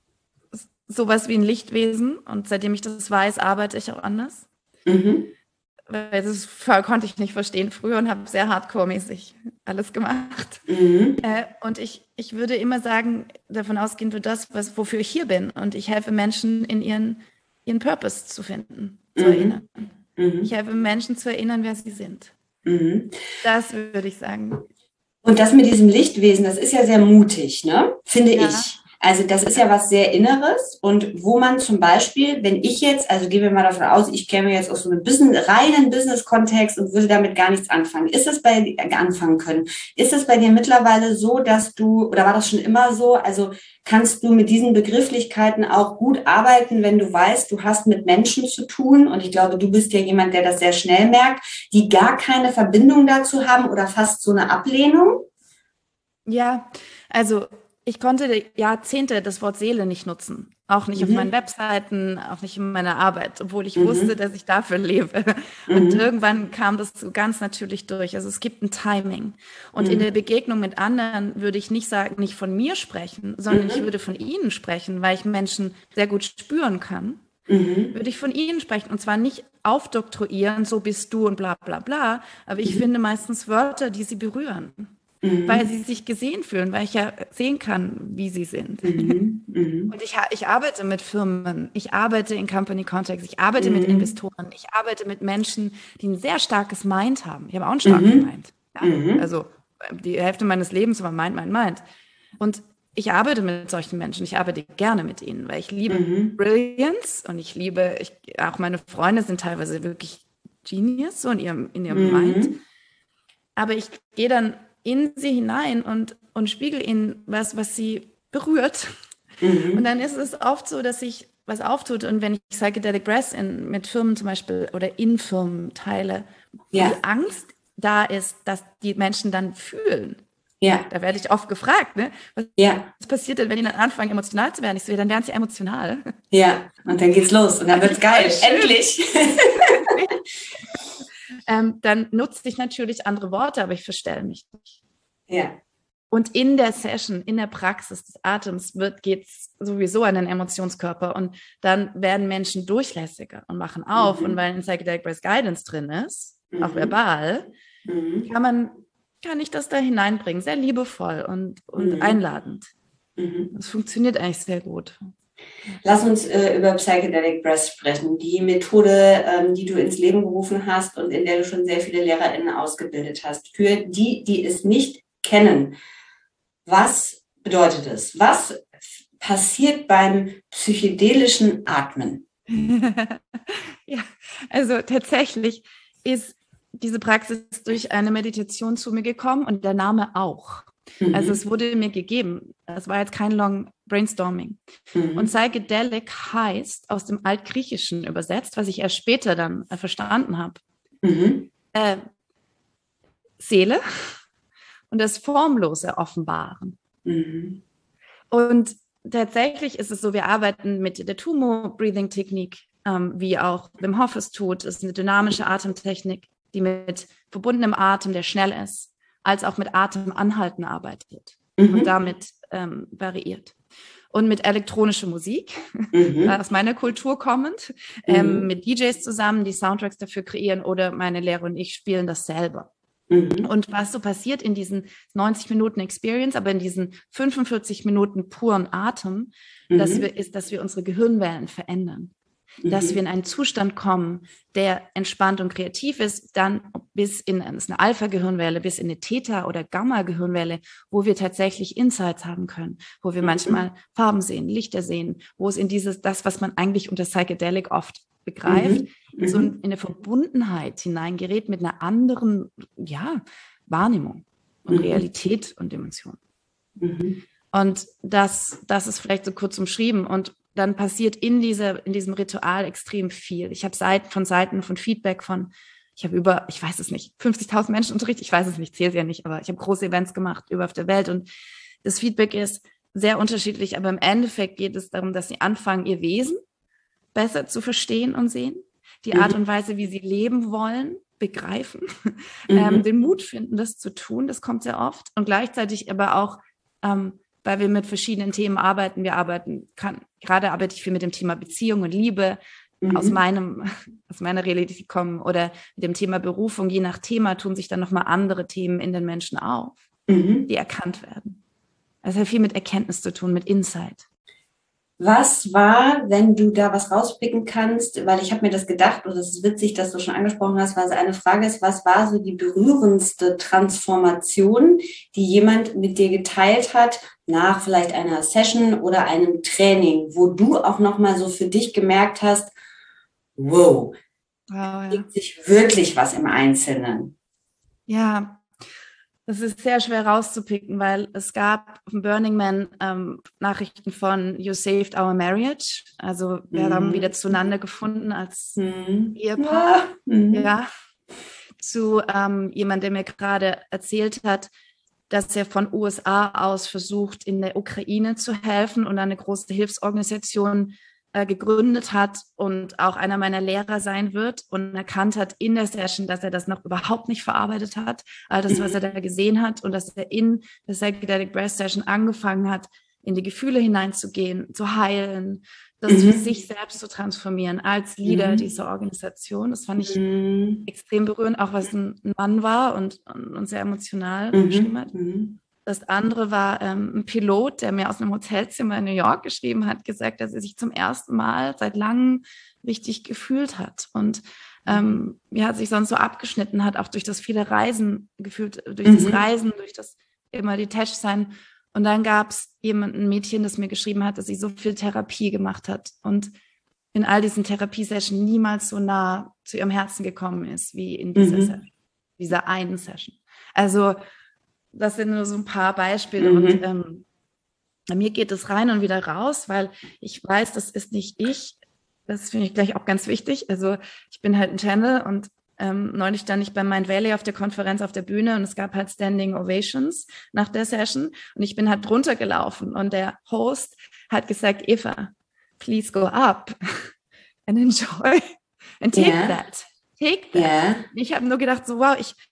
sowas wie ein Lichtwesen und seitdem ich das weiß, arbeite ich auch anders. Mhm. Weil das konnte ich nicht verstehen früher und habe sehr hardcore-mäßig alles gemacht. Mhm. Äh, und ich, ich würde immer sagen, davon ausgehen für das, was, wofür ich hier bin. Und ich helfe Menschen, in ihren, ihren Purpose zu finden, zu Mhm. erinnern. Mhm. Ich helfe Menschen zu erinnern, wer sie sind. Mhm. Das würde ich sagen. Und das mit diesem Lichtwesen, das ist ja sehr mutig, ne? Finde Ja. ich. Also das ist ja was sehr Inneres und wo man zum Beispiel, wenn ich jetzt, also gehen wir mal davon aus, ich käme jetzt aus so einem Business, reinen Business-Kontext und würde damit gar nichts anfangen. Ist das bei äh, anfangen können? Ist es bei dir mittlerweile so, dass du, oder war das schon immer so? Also kannst du mit diesen Begrifflichkeiten auch gut arbeiten, wenn du weißt, du hast mit Menschen zu tun? Und ich glaube, du bist ja jemand, der das sehr schnell merkt, die gar keine Verbindung dazu haben oder fast so eine Ablehnung? Ja, also ich konnte Jahrzehnte das Wort Seele nicht nutzen. Auch nicht auf meinen Mhm. Webseiten, auch nicht in meiner Arbeit, obwohl ich wusste, Mhm. dass ich dafür lebe. Und Mhm. irgendwann kam das so ganz natürlich durch. Also es gibt ein Timing. Und in Mhm. der Begegnung mit anderen würde ich nicht sagen, nicht von mir sprechen, sondern ich Mhm. würde von ihnen sprechen, weil ich Menschen sehr gut spüren kann. Mhm. Würde ich von ihnen sprechen. Und zwar nicht aufdoktroyieren, so bist du und bla bla bla. Aber ich Mhm. finde meistens Wörter, die sie berühren. Weil Mhm. sie sich gesehen fühlen, weil ich ja sehen kann, wie sie sind. Mhm. Mhm. Und ich, ich arbeite mit Firmen, ich arbeite in Company Context, ich arbeite mit Mhm. Investoren, ich arbeite mit Menschen, die ein sehr starkes Mind haben. Ich habe auch einen starken Mhm. Mind. Ja? Mhm. Also die Hälfte meines Lebens war Mind, Mind, Mind. Und ich arbeite mit solchen Menschen, ich arbeite gerne mit ihnen, weil ich liebe Mhm. Brilliance und ich liebe, ich, auch meine Freunde sind teilweise wirklich Genius so in ihrem, in ihrem Mind. Mhm. Aber ich gehe dann in sie hinein und, und spiegel ihnen was, was sie berührt. Und Mhm. dann ist es oft so, dass sich was auftut. Und wenn ich Psychedelic Breath in, mit Firmen zum Beispiel oder in Firmen teile, wo Ja. die Angst da ist, dass die Menschen dann fühlen. Ja. Da werde ich oft gefragt, ne? Was, Ja. was passiert denn, wenn die dann anfangen, emotional zu werden? Ich so, ja, dann werden sie emotional. Ja. Und dann geht's los und dann wird's Voll geil. schön. Endlich. ähm, dann nutze ich natürlich andere Worte, aber ich verstelle mich nicht. Ja. Und in der Session, in der Praxis des Atems geht es sowieso an den Emotionskörper und dann werden Menschen durchlässiger und machen auf. Mhm. Und weil in Psychedelic Breath Guidance drin ist, auch Mhm. verbal, Mhm. kann man, kann ich das da hineinbringen, sehr liebevoll und, und Mhm. einladend. Mhm. Das funktioniert eigentlich sehr gut. Lass uns äh, über Psychedelic Breath sprechen, die Methode, ähm, die du ins Leben gerufen hast und in der du schon sehr viele LehrerInnen ausgebildet hast. Für die, die es nicht kennen, was bedeutet es? Was passiert beim psychedelischen Atmen? Ja, also tatsächlich ist diese Praxis durch eine Meditation zu mir gekommen und der Name auch. Mhm. Also es wurde mir gegeben. Es war jetzt kein Long Brainstorming. Mhm. Und Psychedelic heißt aus dem Altgriechischen übersetzt, was ich erst später dann äh, verstanden habe, Mhm. äh, Seele und das Formlose offenbaren. Mhm. Und tatsächlich ist es so, wir arbeiten mit der Tumo-Breathing-Technik, ähm, wie auch Wim Hof es tut. Es ist eine dynamische Atemtechnik, die mit verbundenem Atem, der schnell ist, als auch mit Atemanhalten arbeitet Mhm. und damit ähm, variiert. Und mit elektronischer Musik, Mhm. aus meiner Kultur kommend, Mhm. ähm, mit D Js zusammen, die Soundtracks dafür kreieren oder meine Lehrer und ich spielen das selber. Mhm. Und was so passiert in diesen neunzig Minuten Experience, aber in diesen fünfundvierzig Minuten puren Atem, Mhm. dass wir, ist, dass wir unsere Gehirnwellen verändern. Mhm. Dass wir in einen Zustand kommen, der entspannt und kreativ ist, dann bis in eine Alpha-Gehirnwelle, bis in eine Theta- oder Gamma-Gehirnwelle, wo wir tatsächlich Insights haben können, wo wir Mhm. manchmal Farben sehen, Lichter sehen, wo es in dieses, das, was man eigentlich unter Psychedelic oft begreift, Mhm. in so in eine Verbundenheit hineingerät mit einer anderen, ja, Wahrnehmung und Mhm. Realität und Dimension. Mhm. Und das, das ist vielleicht so kurz umschrieben. Und dann passiert in, dieser, in diesem Ritual extrem viel. Ich habe Seiten von Seiten von Feedback von, ich habe über, ich weiß es nicht, fünfzigtausend Menschen unterrichtet, ich weiß es nicht, zähle es ja nicht, aber ich habe große Events gemacht über auf der Welt und das Feedback ist, sehr unterschiedlich, aber im Endeffekt geht es darum, dass sie anfangen, ihr Wesen besser zu verstehen und sehen, die Art und Weise, wie sie leben wollen, begreifen, mhm. ähm, den Mut finden, das zu tun, das kommt sehr oft und gleichzeitig aber auch, ähm, weil wir mit verschiedenen Themen arbeiten, wir arbeiten, kann, gerade arbeite ich viel mit dem Thema Beziehung und Liebe, mhm. aus meinem, aus meiner Realität kommen oder mit dem Thema Berufung, je nach Thema tun sich dann nochmal andere Themen in den Menschen auf, mhm. die erkannt werden. Das hat viel mit Erkenntnis zu tun, mit Insight. Was war, wenn du da was rauspicken kannst, weil ich habe mir das gedacht, und es ist witzig, dass du schon angesprochen hast, weil es eine Frage ist, was war so die berührendste Transformation, die jemand mit dir geteilt hat, nach vielleicht einer Session oder einem Training, wo du auch nochmal so für dich gemerkt hast, wow, wow ja. Gibt sich wirklich was im Einzelnen. Ja, das ist sehr schwer rauszupicken, weil es gab auf dem Burning Man ähm, Nachrichten von You Saved Our Marriage. Also wir mhm. haben wieder zueinander gefunden als mhm. Ehepaar. Ja. Mhm. ja. Zu ähm, jemandem, der mir gerade erzählt hat, dass er von U S A aus versucht, in der Ukraine zu helfen und eine große Hilfsorganisation äh, gegründet hat und auch einer meiner Lehrer sein wird und erkannt hat in der Session, dass er das noch überhaupt nicht verarbeitet hat, all das, was er da gesehen hat und dass er in der Psychedelic Breath Session angefangen hat, in die Gefühle hineinzugehen, zu heilen, das mhm. für sich selbst zu transformieren als Leader mhm. dieser Organisation. Das fand ich mhm. extrem berührend, auch was ein Mann war und, und sehr emotional mhm. geschrieben hat. Mhm. Das andere war ähm, ein Pilot, der mir aus einem Hotelzimmer in New York geschrieben hat, gesagt, dass er sich zum ersten Mal seit langem richtig gefühlt hat und ähm, ja, sich sonst so abgeschnitten hat, auch durch das viele Reisen gefühlt, durch mhm. das Reisen, durch das immer detached sein. Und dann gab es jemand, ein Mädchen, das mir geschrieben hat, dass sie so viel Therapie gemacht hat und in all diesen Therapiesessions niemals so nah zu ihrem Herzen gekommen ist, wie in dieser, mhm. Session, dieser einen Session. Also das sind nur so ein paar Beispiele mhm. und ähm, bei mir geht es rein und wieder raus, weil ich weiß, das ist nicht ich. Das finde ich gleich auch ganz wichtig. Also ich bin halt ein Channel und ähm, neulich stand ich bei Mind Valley auf der Konferenz auf der Bühne und es gab halt Standing Ovations nach der Session und ich bin halt drunter gelaufen und der Host hat gesagt, Eva, please go up and enjoy and take yeah. that. Take that. Yeah. Ich habe nur gedacht, so wow, ich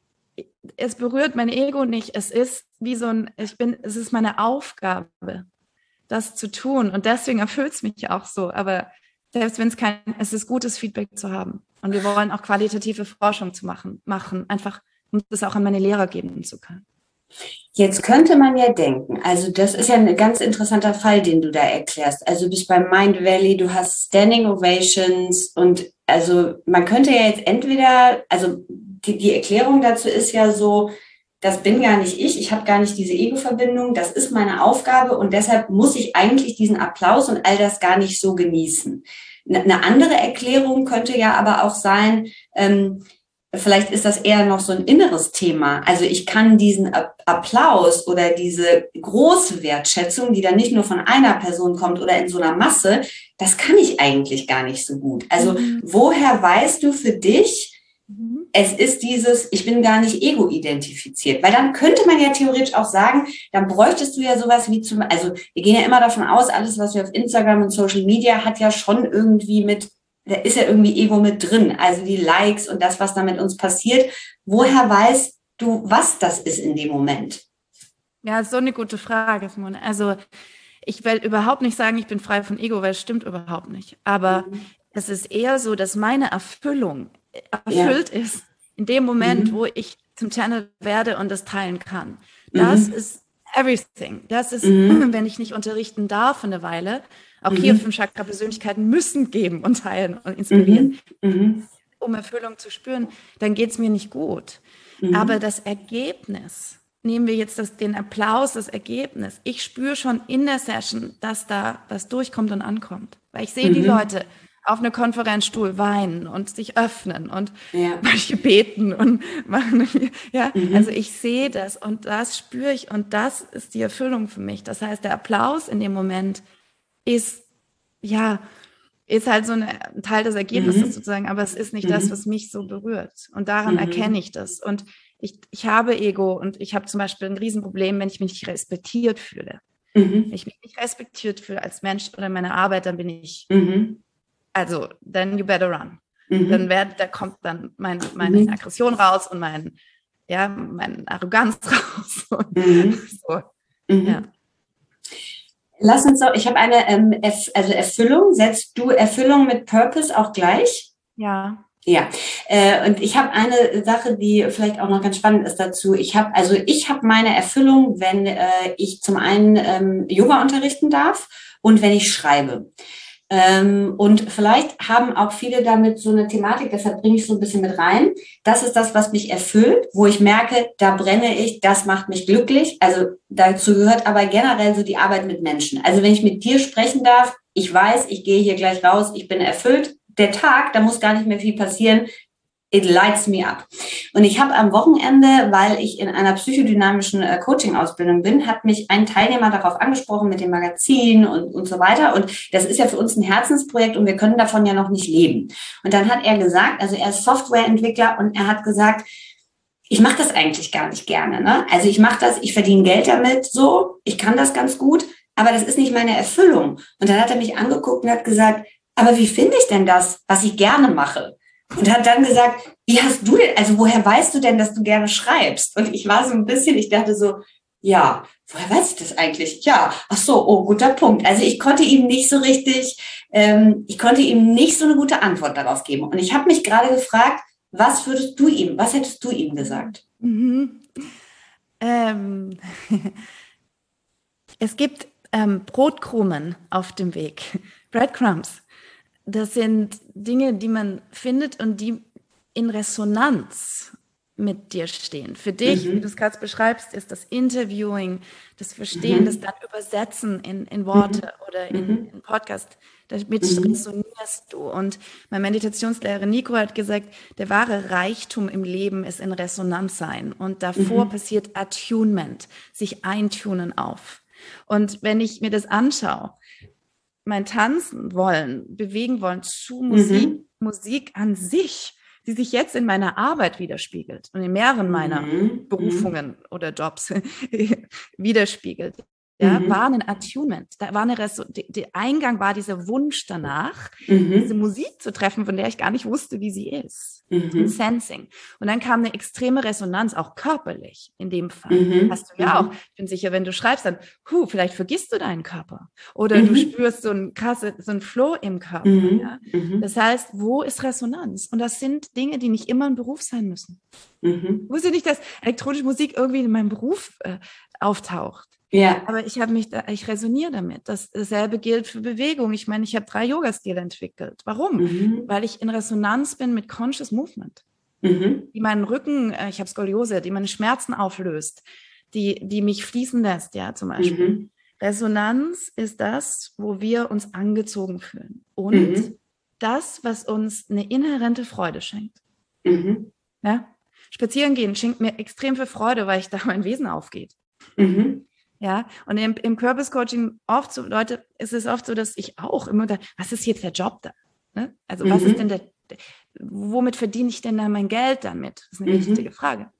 es berührt mein Ego nicht. Es ist wie so ein, ich bin, es ist meine Aufgabe, das zu tun. Und deswegen erfüllt es mich auch so. Aber selbst wenn es kein, es ist gutes Feedback zu haben. Und wir wollen auch qualitative Forschung zu machen, machen, einfach, um das auch an meine Lehrer geben zu können. Jetzt könnte man ja denken, also das ist ja ein ganz interessanter Fall, den du da erklärst. Also du bist bei Mind Valley, du hast Standing Ovations und also man könnte ja jetzt entweder, also die, die Erklärung dazu ist ja so, das bin gar nicht ich, ich habe gar nicht diese Ego-Verbindung, das ist meine Aufgabe und deshalb muss ich eigentlich diesen Applaus und all das gar nicht so genießen. Eine andere Erklärung könnte ja aber auch sein, ähm, vielleicht ist das eher noch so ein inneres Thema. Also ich kann diesen Applaus oder diese große Wertschätzung, die dann nicht nur von einer Person kommt oder in so einer Masse, das kann ich eigentlich gar nicht so gut. Also mhm. woher weißt du für dich, mhm. es ist dieses, ich bin gar nicht ego-identifiziert? Weil dann könnte man ja theoretisch auch sagen, dann bräuchtest du ja sowas wie zum, also wir gehen ja immer davon aus, alles, was wir auf Instagram und Social Media hat ja schon irgendwie mit, da ist ja irgendwie Ego mit drin, also die Likes und das, was da mit uns passiert. Woher weißt du, was das ist in dem Moment? Ja, so eine gute Frage, Simone. Also ich will überhaupt nicht sagen, ich bin frei von Ego, weil es stimmt überhaupt nicht. Aber mhm. es ist eher so, dass meine Erfüllung erfüllt ja. ist in dem Moment, mhm. wo ich zum Channel werde und das teilen kann. Das mhm. ist everything. Das ist, mhm. wenn ich nicht unterrichten darf eine Weile, auch mhm. hier fünf Chakra-Persönlichkeiten müssen geben und teilen und inspirieren, mhm. um Erfüllung zu spüren, dann geht es mir nicht gut. Mhm. Aber das Ergebnis, nehmen wir jetzt das, den Applaus, das Ergebnis, ich spüre schon in der Session, dass da was durchkommt und ankommt. Weil ich sehe mhm. die Leute auf einer Konferenzstuhl weinen und sich öffnen und ja. manche beten und machen, ja, mhm. also ich sehe das und das spüre ich und das ist die Erfüllung für mich. Das heißt, der Applaus in dem Moment ist, ja, ist halt so eine, ein Teil des Ergebnisses mhm. sozusagen, aber es ist nicht mhm. das, was mich so berührt. Und daran mhm. erkenne ich das. Und ich, ich habe Ego und ich habe zum Beispiel ein Riesenproblem, wenn ich mich nicht respektiert fühle. Mhm. Wenn ich mich nicht respektiert fühle als Mensch oder meine Arbeit, dann bin ich, mhm. also, then you better run. Mhm. Dann werd, da kommt dann mein, meine mhm. Aggression raus und mein, ja, meine Arroganz raus. Mhm. So. Mhm. Ja. Lass uns doch, ich habe eine, ähm, Erf- also Erfüllung, setzt du Erfüllung mit Purpose auch gleich? Ja. Ja, äh, und ich habe eine Sache, die vielleicht auch noch ganz spannend ist dazu. Ich habe, also ich habe meine Erfüllung, wenn äh, ich zum einen ähm, Yoga unterrichten darf und wenn ich schreibe. Ähm, und vielleicht haben auch viele damit so eine Thematik, deshalb bringe ich so ein bisschen mit rein. Das ist das, was mich erfüllt, wo ich merke, da brenne ich, das macht mich glücklich. Also dazu gehört aber generell so die Arbeit mit Menschen. Also wenn ich mit dir sprechen darf, ich weiß, ich gehe hier gleich raus, ich bin erfüllt. Der Tag, da muss gar nicht mehr viel passieren. It lights me up. Und ich habe am Wochenende, weil ich in einer psychodynamischen äh, Coaching-Ausbildung bin, hat mich ein Teilnehmer darauf angesprochen mit dem Magazin und, und so weiter. Und das ist ja für uns ein Herzensprojekt und wir können davon ja noch nicht leben. Und dann hat er gesagt, also er ist Softwareentwickler und er hat gesagt, ich mache das eigentlich gar nicht gerne. Ne? Also ich mache das, ich verdiene Geld damit, so, ich kann das ganz gut, aber das ist nicht meine Erfüllung. Und dann hat er mich angeguckt und hat gesagt, aber wie finde ich denn das, was ich gerne mache? Und hat dann gesagt, wie hast du denn, also woher weißt du denn, dass du gerne schreibst? Und ich war so ein bisschen, ich dachte so, ja, woher weiß ich das eigentlich? Ja, ach so, oh, guter Punkt. Also ich konnte ihm nicht so richtig, ähm, ich konnte ihm nicht so eine gute Antwort darauf geben. Und ich habe mich gerade gefragt, was würdest du ihm, was hättest du ihm gesagt? Mhm. Ähm, es gibt ähm, Brotkrumen auf dem Weg, Breadcrumbs. Das sind Dinge, die man findet und die in Resonanz mit dir stehen. Für dich, mhm. wie du es gerade beschreibst, ist das Interviewing, das Verstehen, mhm. das dann Übersetzen in, in Worte mhm. oder in, in Podcast. Damit mhm. resonierst du. Und mein Meditationslehrer Nico hat gesagt, der wahre Reichtum im Leben ist in Resonanz sein. Und davor mhm. passiert Attunement, sich eintunen auf. Und wenn ich mir das anschaue, mein Tanzen wollen, bewegen wollen zu Musik, mhm. Musik an sich, die sich jetzt in meiner Arbeit widerspiegelt und in mehreren meiner mhm. Berufungen oder Jobs widerspiegelt, ja, mhm. war ein Attunement. Da war eine Reso- der Eingang war dieser Wunsch danach, mhm. diese Musik zu treffen, von der ich gar nicht wusste, wie sie ist. Mhm. Ein Sensing. Und dann kam eine extreme Resonanz, auch körperlich in dem Fall. Mhm. Hast du ja auch. Ich bin sicher, wenn du schreibst, dann, huh, vielleicht vergisst du deinen Körper. Oder mhm. du spürst so ein krasse, so ein Flow im Körper. Mhm. Ja? Mhm. Das heißt, wo ist Resonanz? Und das sind Dinge, die nicht immer ein Beruf sein müssen. Mhm. Ich wusste nicht, dass elektronische Musik irgendwie in meinem Beruf äh, auftaucht. Ja. Aber ich habe mich da, ich resoniere damit. Das, dasselbe gilt für Bewegung. Ich meine, ich habe drei Yoga-Stile entwickelt. Warum? Mhm. Weil ich in Resonanz bin mit Conscious Movement. Mhm. Die meinen Rücken, ich habe Skoliose, die meine Schmerzen auflöst, die, die mich fließen lässt, ja, zum Beispiel. Mhm. Resonanz ist das, wo wir uns angezogen fühlen. Und mhm. das, was uns eine inhärente Freude schenkt. Mhm. Ja? Spazieren gehen schenkt mir extrem viel Freude, weil ich da mein Wesen aufgeht. Mhm. Ja, und im, im Purpose Coaching oft so, Leute, ist es oft so, dass ich auch immer da, was ist jetzt der Job da? Ne? Also, mhm. was ist denn der, der, womit verdiene ich denn da mein Geld damit? Das ist eine mhm. wichtige Frage.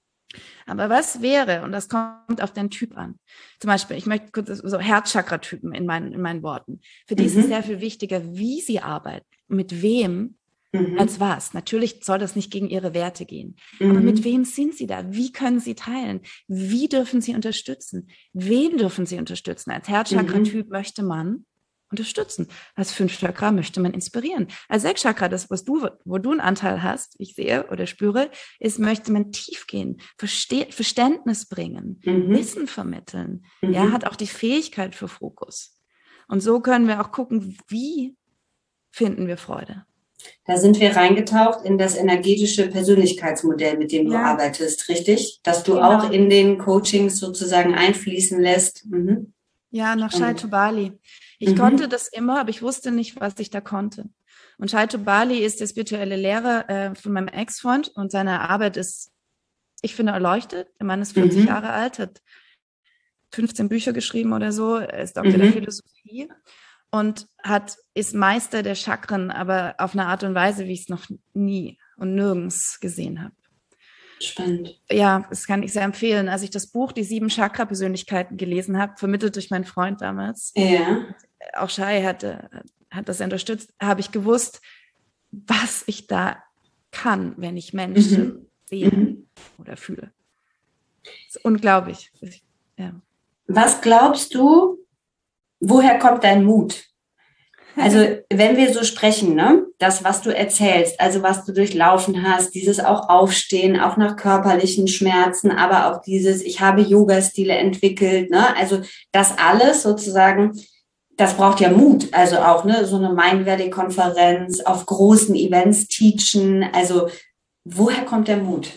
Aber was wäre, und das kommt auf den Typ an, zum Beispiel, ich möchte kurz so Herzchakra-Typen in meinen, in meinen Worten. Für die mhm. ist es sehr viel wichtiger, wie sie arbeiten, mit wem, mhm. als was. Natürlich soll das nicht gegen ihre Werte gehen. Mhm. Aber mit wem sind sie da? Wie können sie teilen? Wie dürfen sie unterstützen? Wen dürfen sie unterstützen? Als Herzchakra-Typ mhm. möchte man unterstützen. Als Fünf-Chakra möchte man inspirieren. Als Sechs-Chakra, das, was du, wo du einen Anteil hast, ich sehe oder spüre, ist, möchte man tief gehen, Verste- Verständnis bringen, mhm. Wissen vermitteln. Mhm. Ja, hat auch die Fähigkeit für Fokus. Und so können wir auch gucken, wie finden wir Freude. Da sind wir reingetaucht in das energetische Persönlichkeitsmodell, mit dem du ja. arbeitest, richtig? Dass du genau. auch in den Coachings sozusagen einfließen lässt. Mhm. Ja, nach Shai Bali. Ich mhm. konnte das immer, aber ich wusste nicht, was ich da konnte. Und Shai Bali ist der spirituelle Lehrer äh, von meinem Ex-Freund und seine Arbeit ist, ich finde, erleuchtet. Der Mann ist vierzig mhm. Jahre alt, hat fünfzehn Bücher geschrieben oder so, er ist Doktor mhm. der Philosophie. Und hat, ist Meister der Chakren, aber auf eine Art und Weise, wie ich es noch nie und nirgends gesehen habe. Spannend. Ja, das kann ich sehr empfehlen. Als ich das Buch Die sieben Chakra-Persönlichkeiten gelesen habe, vermittelt durch meinen Freund damals, Ja. auch Shai hatte, hat das unterstützt, habe ich gewusst, was ich da kann, wenn ich Menschen Mhm. sehe Mhm. oder fühle. Das ist unglaublich. Ja. Was glaubst du, woher kommt dein Mut? Also, wenn wir so sprechen, ne, das, was du erzählst, also was du durchlaufen hast, dieses auch Aufstehen, auch nach körperlichen Schmerzen, aber auch dieses, ich habe Yoga-Stile entwickelt, ne, also das alles sozusagen, das braucht ja Mut, also auch, ne, so eine Mind Valley-Konferenz, auf großen Events teachen, also woher kommt der Mut?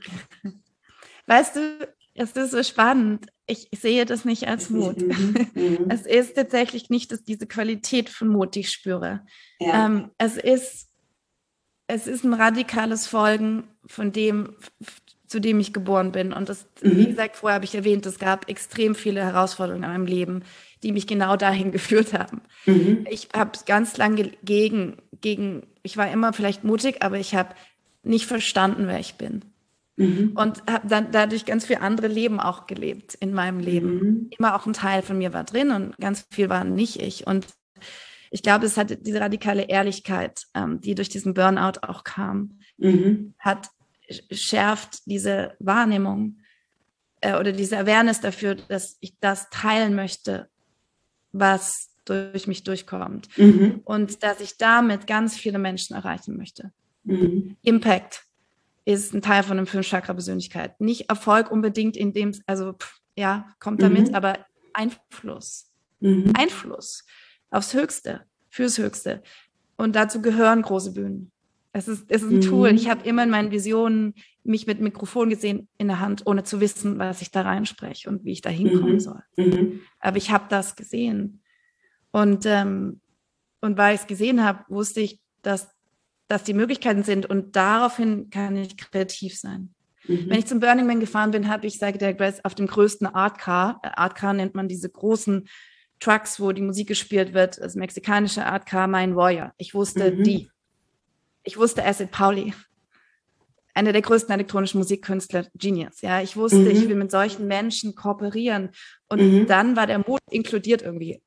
Weißt du, es ist so spannend. Ich sehe das nicht als Mut. Mhm, Es mhm. ist tatsächlich nicht dass diese Qualität von Mut, die ich spüre. Ja. Ähm, es ist, es ist ein radikales Folgen von dem, zu dem ich geboren bin. Und das, wie Mhm. gesagt, vorher habe ich erwähnt, es gab extrem viele Herausforderungen in meinem Leben, die mich genau dahin geführt haben. Mhm. Ich habe ganz lange gegen, gegen, ich war immer vielleicht mutig, aber ich habe nicht verstanden, wer ich bin. Mhm. Und habe dann dadurch ganz viel andere Leben auch gelebt in meinem Leben. Mhm. Immer auch ein Teil von mir war drin und ganz viel war nicht ich. Und ich glaube, es hat diese radikale Ehrlichkeit, ähm, die durch diesen Burnout auch kam, Mhm. hat schärft diese Wahrnehmung äh, oder diese Awareness dafür, dass ich das teilen möchte, was durch mich durchkommt. Mhm. Und dass ich damit ganz viele Menschen erreichen möchte. Mhm. Impact ist ein Teil von einem Fünf-Chakra-Persönlichkeit. Nicht Erfolg unbedingt in dem, also pff, ja, kommt damit, Mhm. aber Einfluss. Mhm. Einfluss aufs Höchste, fürs Höchste. Und dazu gehören große Bühnen. Es ist, es ist ein Tool. Ich Mhm. habe immer in meinen Visionen mich mit Mikrofon gesehen in der Hand, ohne zu wissen, was ich da reinspreche und wie ich da hinkommen Mhm. soll. Mhm. Aber ich habe das gesehen. Und, ähm, und weil ich es gesehen habe, wusste ich, dass, dass die Möglichkeiten sind. Und daraufhin kann ich kreativ sein. Wenn ich Mhm. zum Burning Man gefahren bin, habe ich, sage der Grace, auf dem größten Art Car, Art Car nennt man diese großen Trucks, wo die Musik gespielt wird, das mexikanische Art Car, mein Warrior. Ich wusste Mhm. die. Ich wusste Acid Pauli, einer der größten elektronischen Musikkünstler, Genius. Ja, ich wusste, ich will Mhm. mit solchen Menschen kooperieren. Und Mhm. dann war der Mut inkludiert irgendwie.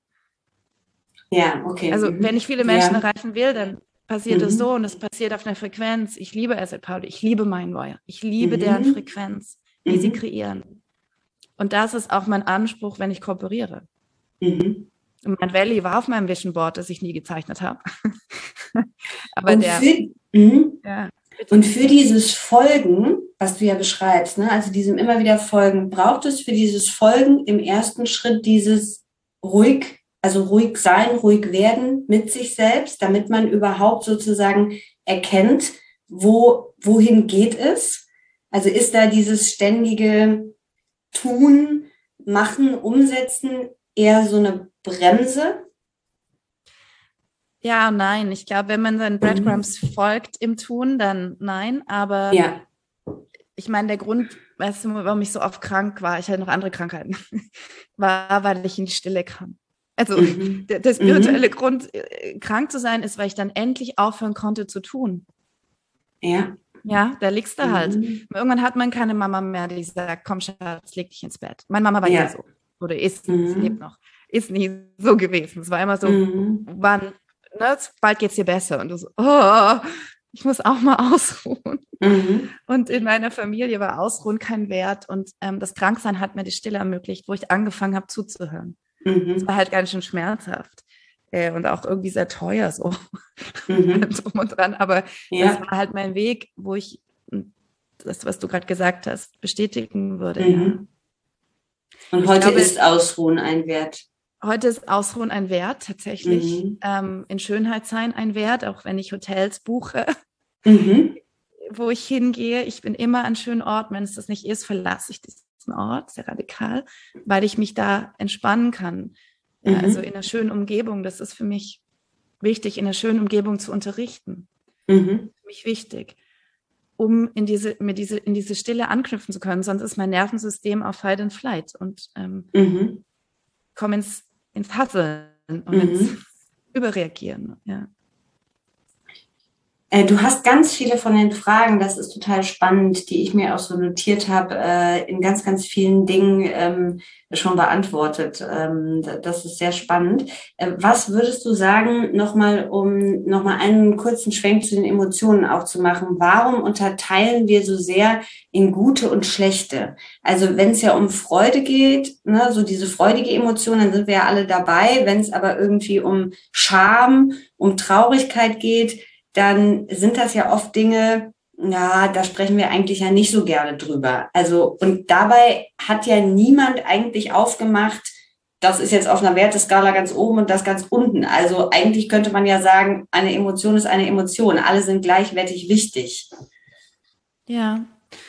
Ja, okay. Also wenn Mhm. ich viele Menschen Ja. erreichen will, dann passiert es so Mhm. und es passiert auf einer Frequenz. Ich liebe Acid Pauli, ich liebe mein Warrior, ich liebe deren Mhm. Frequenz, die sie Mhm. kreieren. Und das ist auch mein Anspruch, wenn ich kooperiere. Mhm. Und mein Valley war auf meinem Vision Board, das ich nie gezeichnet habe. Aber Und der, für, mhm. ja, bitte. Und für dieses Folgen, was du ja beschreibst, ne, also diesem immer wieder Folgen, braucht es für dieses Folgen im ersten Schritt dieses ruhig, also ruhig sein, ruhig werden mit sich selbst, damit man überhaupt sozusagen erkennt, wo, wohin geht es? Also ist da dieses ständige Tun, Machen, Umsetzen eher so eine Bremse? Ja, nein. Ich glaube, wenn man seinen Mhm. Breadcrumbs folgt im Tun, dann nein. Aber Ja. ich meine, der Grund, weißt du, warum ich so oft krank war, ich hatte noch andere Krankheiten, war, weil ich in die Stille kam. Also Mhm. der, der spirituelle Mhm. Grund, äh, krank zu sein, ist, weil ich dann endlich aufhören konnte zu tun. Ja. Ja, da liegst du halt. Mhm. Irgendwann hat man keine Mama mehr, die sagt, komm Schatz, leg dich ins Bett. Meine Mama war nie Ja. so. Oder ist, sie lebt Mhm. noch. Ist nie so gewesen. Es war immer so, Mhm. wann, ne, bald geht's dir besser. Und du so, oh, ich muss auch mal ausruhen. Mhm. Und in meiner Familie war Ausruhen kein Wert. Und ähm, das Kranksein hat mir die Stille ermöglicht, wo ich angefangen habe zuzuhören. Es war Mhm. halt ganz schön schmerzhaft. Äh, und auch irgendwie sehr teuer so. Mhm. Drum und dran. Aber das Ja. war halt mein Weg, wo ich das, was du gerade gesagt hast, bestätigen würde, ja. Mhm. Und Ich heute glaube, ist Ausruhen ein Wert. heute ist Ausruhen ein Wert, tatsächlich. Mhm. Ähm, in Schönheit sein ein Wert, auch wenn ich Hotels buche, Mhm. wo ich hingehe. Ich bin immer an schönen Orten. Wenn es das nicht ist, verlasse ich diesen Ort, sehr radikal, weil ich mich da entspannen kann. Ja, also in Mhm. einer schönen Umgebung. Das ist für mich wichtig, in einer schönen Umgebung zu unterrichten. Mhm. Für mich wichtig, um in diese, mit diese, in diese Stille anknüpfen zu können. Sonst ist mein Nervensystem auf Fight and Flight und ähm, Mhm. komme ins, ins Hasseln und ins Mhm. Überreagieren. Ja. Äh, du hast ganz viele von den Fragen, das ist total spannend, die ich mir auch so notiert habe, äh, in ganz, ganz vielen Dingen ähm, schon beantwortet. Ähm, d- das ist sehr spannend. Äh, was würdest du sagen, nochmal, um nochmal einen kurzen Schwenk zu den Emotionen auch zu machen? Warum unterteilen wir so sehr in gute und schlechte? Also wenn es ja um Freude geht, ne, so diese freudige Emotion, dann sind wir ja alle dabei. Wenn es aber irgendwie um Scham, um Traurigkeit geht, dann sind das ja oft Dinge, na, da sprechen wir eigentlich ja nicht so gerne drüber. Also, und dabei hat ja niemand eigentlich aufgemacht, das ist jetzt auf einer Werteskala ganz oben und das ganz unten. Also eigentlich könnte man ja sagen, eine Emotion ist eine Emotion. Alle sind gleichwertig wichtig. Ja,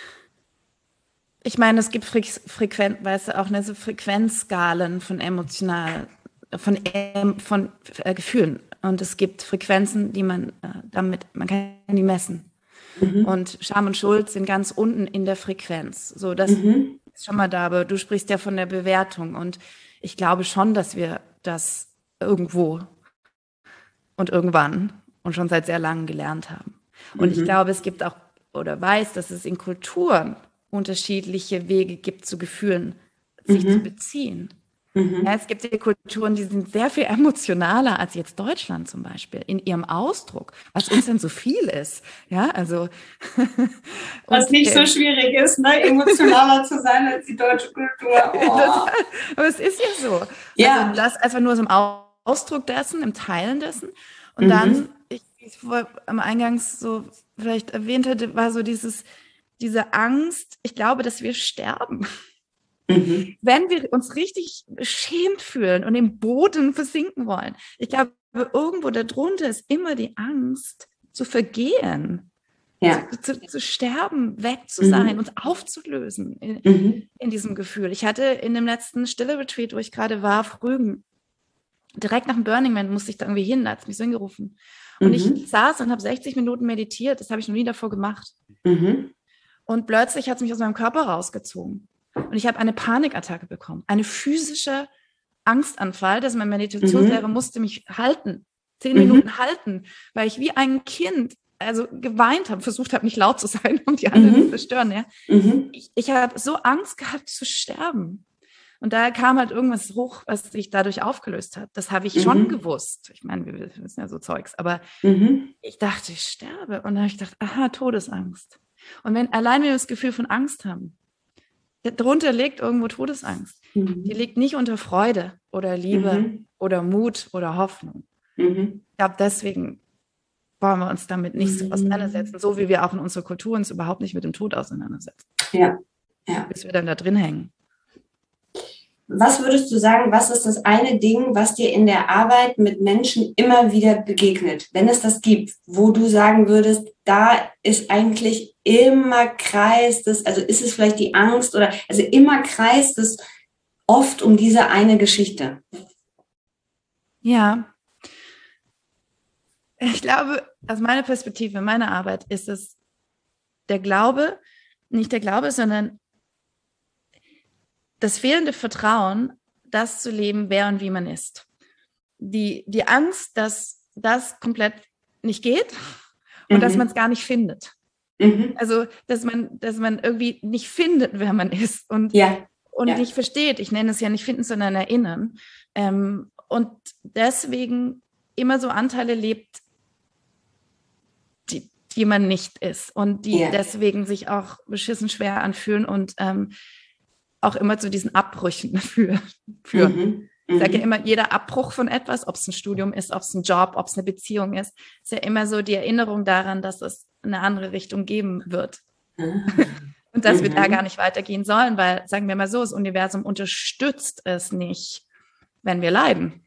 ich meine, es gibt Fre Frequenz, weißt du, auch eine so Frequenzskalen von emotional, von, ähm, von äh, Gefühlen. Und es gibt Frequenzen, die man äh, damit, man kann die messen. Mhm. Und Scham und Schuld sind ganz unten in der Frequenz. So, das Mhm. ist schon mal da, aber du sprichst ja von der Bewertung. Und ich glaube schon, dass wir das irgendwo und irgendwann und schon seit sehr langem gelernt haben. Und ich Mhm. glaube, es gibt auch oder weiß, dass es in Kulturen unterschiedliche Wege gibt, zu Gefühlen sich zu Mhm. beziehen. Ja, Mhm. es gibt ja Kulturen, die sind sehr viel emotionaler als jetzt Deutschland zum Beispiel in ihrem Ausdruck, was uns denn so viel ist. Ja, also Was und nicht so äh, schwierig ist, ne, emotionaler zu sein als die deutsche Kultur. das, Oh. aber es ist ja so. Also Ja. das einfach nur so im Ausdruck dessen, im Teilen dessen. Und dann, Mhm. ich, ich vor, am Eingangs so vielleicht erwähnt hatte, war so dieses, diese Angst, ich glaube, dass wir sterben. Mhm. Wenn wir uns richtig beschämt fühlen und im Boden versinken wollen. Ich glaube, irgendwo darunter ist immer die Angst zu vergehen, zu, Ja. zu, zu sterben, weg zu sein, Mhm. uns aufzulösen in, Mhm. in diesem Gefühl. Ich hatte in dem letzten Stille-Retreat, wo ich gerade war, Frügen, direkt nach dem Burning Man musste ich da irgendwie hin, da hat es mich so hingerufen. Und ich Mhm. saß und habe sechzig Minuten meditiert, das habe ich noch nie davor gemacht. Mhm. Und plötzlich hat es mich aus meinem Körper rausgezogen. Und ich habe eine Panikattacke bekommen, eine physische Angstanfall, dass mein Meditationslehrer Mhm. musste mich halten, zehn Mhm. Minuten halten, weil ich wie ein Kind also geweint habe, versucht habe, nicht laut zu sein, um die anderen nicht zu Mhm. stören. Ja. Mhm. Ich, ich habe so Angst gehabt zu sterben. Und da kam halt irgendwas hoch, was sich dadurch aufgelöst hat. Das habe ich schon Mhm. gewusst. Ich meine, wir wissen ja so Zeugs, aber Mhm. ich dachte, ich sterbe. Und dann habe ich gedacht, aha, Todesangst. Und wenn allein wir das Gefühl von Angst haben, darunter liegt irgendwo Todesangst. Die Mhm. liegt nicht unter Freude oder Liebe Mhm. oder Mut oder Hoffnung. Mhm. Ich glaube, deswegen wollen wir uns damit nicht so Mhm. auseinandersetzen, so wie wir auch in unserer Kultur uns überhaupt nicht mit dem Tod auseinandersetzen, Ja, ja. bis wir dann da drin hängen. Was würdest du sagen, was ist das eine Ding, was dir in der Arbeit mit Menschen immer wieder begegnet, wenn es das gibt, wo du sagen würdest, da ist eigentlich immer kreist es, also ist es vielleicht die Angst oder, also immer kreist es oft um diese eine Geschichte. Ja, ich glaube, aus meiner Perspektive, meiner Arbeit, ist es der Glaube, nicht der Glaube, sondern das fehlende Vertrauen, das zu leben, wer und wie man ist. Die, die Angst, dass das komplett nicht geht und dass man es Mhm. gar nicht findet. Mhm. Also, dass man, dass man irgendwie nicht findet, wer man ist und, Ja, und ja. nicht versteht. Ich nenne es ja nicht finden, sondern erinnern. Ähm, und deswegen immer so Anteile lebt, die, die man nicht ist und die Ja. deswegen sich auch beschissen schwer anfühlen und ähm, auch immer zu diesen Abbrüchen für, führen. Mhm. Ich sage ja Mhm. immer, jeder Abbruch von etwas, ob es ein Studium ist, ob es ein Job, ob es eine Beziehung ist, ist ja immer so die Erinnerung daran, dass es eine andere Richtung geben wird. Ah. Und dass wir da gar Mhm. nicht weitergehen sollen, weil, sagen wir mal so, das Universum unterstützt es nicht, wenn wir leiden.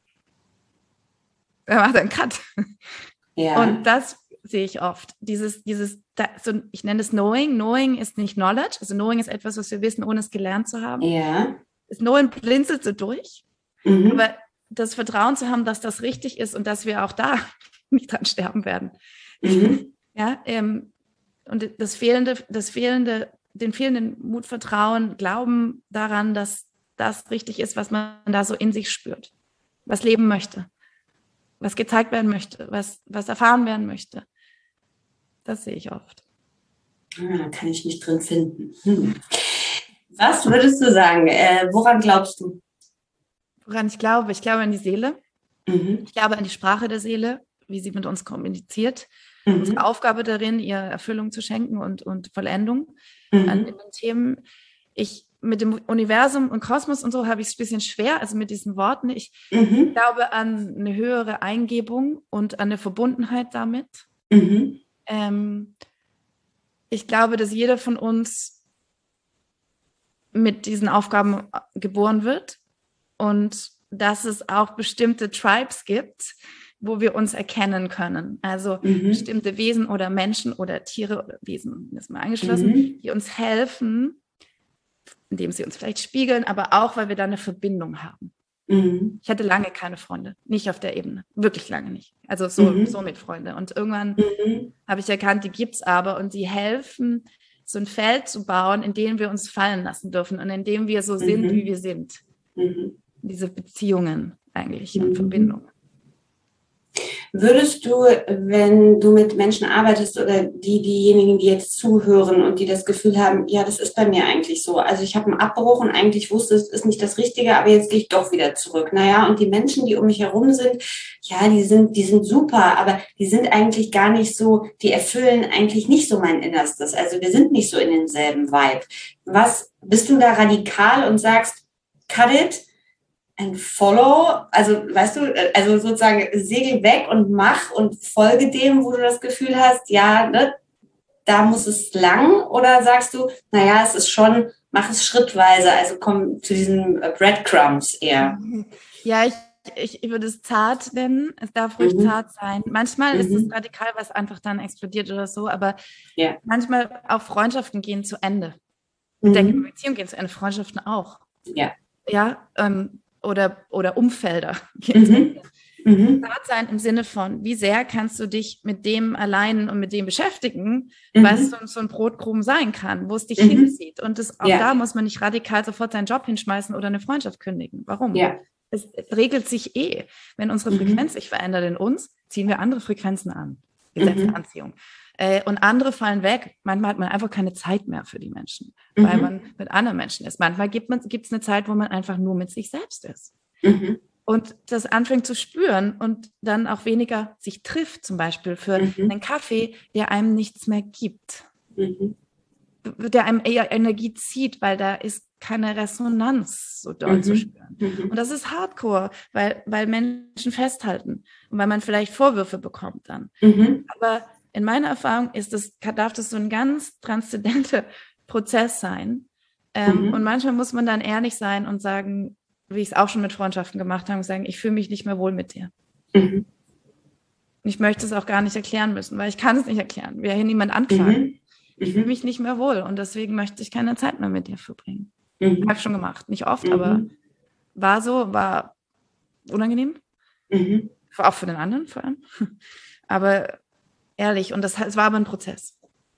Er macht einen Cut. Ja, Und das sehe ich oft. Dieses, dieses, so, ich nenne es Knowing. Knowing ist nicht Knowledge. Also Knowing ist etwas, was wir wissen, ohne es gelernt zu haben. ja. Das Knowing blinzelt so durch. Mhm. Aber das Vertrauen zu haben, dass das richtig ist und dass wir auch da nicht dran sterben werden. Mhm. Ja, ähm, und das fehlende, das fehlende, den fehlenden Mut, Vertrauen, Glauben daran, dass das richtig ist, was man da so in sich spürt, was leben möchte, was gezeigt werden möchte, was, was erfahren werden möchte. das sehe ich oft. Ah, da kann ich mich drin finden. Hm. Was würdest du sagen? Äh, woran glaubst du? Woran ich glaube? Ich glaube an die Seele. Mhm. Ich glaube an die Sprache der Seele, wie sie mit uns kommuniziert. Mhm. Unsere Aufgabe darin, ihr Erfüllung zu schenken und, und Vollendung Mhm. an den Themen. Ich mit dem Universum und Kosmos und so habe ich es ein bisschen schwer, also mit diesen Worten. Ich Mhm. glaube an eine höhere Eingebung und an eine Verbundenheit damit. Mhm. Ähm, ich glaube, dass jeder von uns mit diesen Aufgaben geboren wird und dass es auch bestimmte Tribes gibt, wo wir uns erkennen können. Also Mhm. bestimmte Wesen oder Menschen oder Tiere oder Wesen, das ist mal angeschlossen, Mhm. die uns helfen, indem sie uns vielleicht spiegeln, aber auch, weil wir da eine Verbindung haben. Mhm. Ich hatte lange keine Freunde, nicht auf der Ebene, wirklich lange nicht. Also so, Mhm. so mit Freunde. Und irgendwann Mhm. habe ich erkannt, die gibt's aber und die helfen, so ein Feld zu bauen, in dem wir uns fallen lassen dürfen und in dem wir so sind, Mhm. wie wir sind. Mhm. Diese Beziehungen eigentlich Mhm. und Verbindungen. Würdest du, wenn du mit Menschen arbeitest oder die, diejenigen, die jetzt zuhören und die das Gefühl haben, ja, das ist bei mir eigentlich so. Also ich habe einen Abbruch und eigentlich wusste, es ist nicht das Richtige, aber jetzt gehe ich doch wieder zurück. Naja, und die Menschen, die um mich herum sind, ja, die sind, die sind super, aber die sind eigentlich gar nicht so, die erfüllen eigentlich nicht so mein Innerstes. Also wir sind nicht so in denselben Vibe. Was, bist du da radikal und sagst, cut it? Ein Follow, also weißt du, also sozusagen segel weg und mach und folge dem, wo du das Gefühl hast, ja, ne, da muss es lang, oder sagst du, naja, es ist schon, mach es schrittweise, also komm zu diesen Breadcrumbs eher. Ja, ich, ich, ich würde es zart nennen, es darf ruhig Mhm. zart sein. Manchmal Mhm. ist es radikal, was einfach dann explodiert oder so, aber ja. manchmal auch Freundschaften gehen zu Ende. Ich denke, Mhm. Beziehungen gehen zu Ende, Freundschaften auch. Ja. Ja, ähm, oder, oder Umfelder. Mhm. Mhm. Zart sein im Sinne von, wie sehr kannst du dich mit dem allein und mit dem beschäftigen, Mhm. was so, so ein Brotkrumen sein kann, wo es dich Mhm. hinzieht. Und das, auch Ja. da muss man nicht radikal sofort seinen Job hinschmeißen oder eine Freundschaft kündigen. Warum? Ja. Es, es regelt sich eh. Wenn unsere Frequenz sich verändert in uns, ziehen wir andere Frequenzen an. Gesetz der Mhm. Anziehung. Äh, und andere fallen weg. Manchmal hat man einfach keine Zeit mehr für die Menschen, Mhm. weil man mit anderen Menschen ist. Manchmal gibt es eine Zeit, wo man einfach nur mit sich selbst ist. Mhm. Und das anfängt zu spüren und dann auch weniger sich trifft, zum Beispiel für Mhm. einen Kaffee, der einem nichts mehr gibt, Mhm. der einem eher Energie zieht, weil da ist keine Resonanz so dort Mhm. zu spüren. Mhm. Und das ist Hardcore, weil, weil Menschen festhalten und weil man vielleicht Vorwürfe bekommt dann. Mhm. Aber in meiner Erfahrung ist das, darf das so ein ganz transzendenter Prozess sein. Ähm, Mhm. und manchmal muss man dann ehrlich sein und sagen, wie ich es auch schon mit Freundschaften gemacht habe, und sagen, ich fühle mich nicht mehr wohl mit dir. Mhm. Ich möchte es auch gar nicht erklären müssen, weil ich kann es nicht erklären. Wir hier niemand anklagen. Mhm. Ich fühle mich nicht mehr wohl und deswegen möchte ich keine Zeit mehr mit dir verbringen. Mhm. Habe ich schon gemacht. Nicht oft, Mhm. aber war so, war unangenehm. Mhm. Auch für den anderen vor allem. Aber ehrlich, und das, es war aber ein Prozess.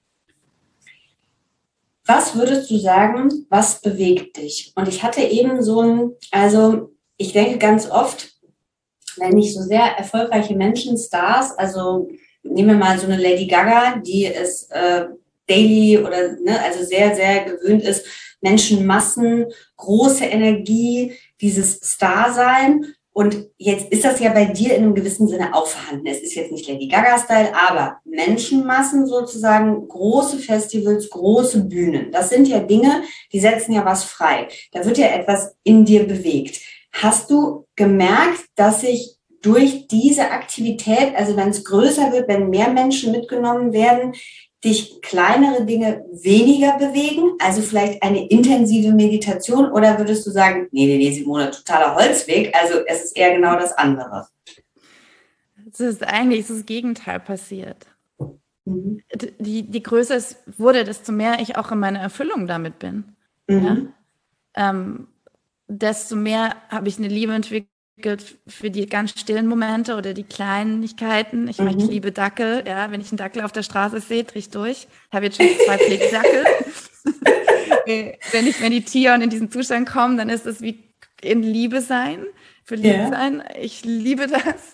Was würdest du sagen, was bewegt dich? Und ich hatte eben so ein, also ich denke ganz oft, wenn ich so sehr erfolgreiche Menschen, Stars, also nehmen wir mal so eine Lady Gaga, die ist äh, daily oder ne, also sehr, sehr gewöhnt ist, Menschenmassen, große Energie, dieses Star-Sein. Und jetzt ist das ja bei dir in einem gewissen Sinne auch vorhanden. Es ist jetzt nicht Lady Gaga-Style, aber Menschenmassen sozusagen, große Festivals, große Bühnen. Das sind ja Dinge, die setzen ja was frei. Da wird ja etwas in dir bewegt. Hast du gemerkt, dass sich durch diese Aktivität, also wenn es größer wird, wenn mehr Menschen mitgenommen werden, dich kleinere Dinge weniger bewegen? Also vielleicht eine intensive Meditation, oder würdest du sagen, nee, nee, nee, Simone, totaler Holzweg, also es ist eher genau das andere? Es ist eigentlich das Gegenteil passiert. Mhm. Die, die größer es wurde, desto mehr ich auch in meiner Erfüllung damit bin. Mhm. Ja? Ähm, desto mehr habe ich eine Liebe entwickelt für die ganz stillen Momente oder die Kleinigkeiten. Ich meine, Mhm. ich liebe Dackel. Ja, wenn ich einen Dackel auf der Straße sehe, drehe ich durch. Ich habe jetzt schon zwei Pflegedackel. Wenn ich meditiere und in diesen Zustand komme, dann ist es wie in Liebe sein, verliebt Ja. sein. Ich liebe das.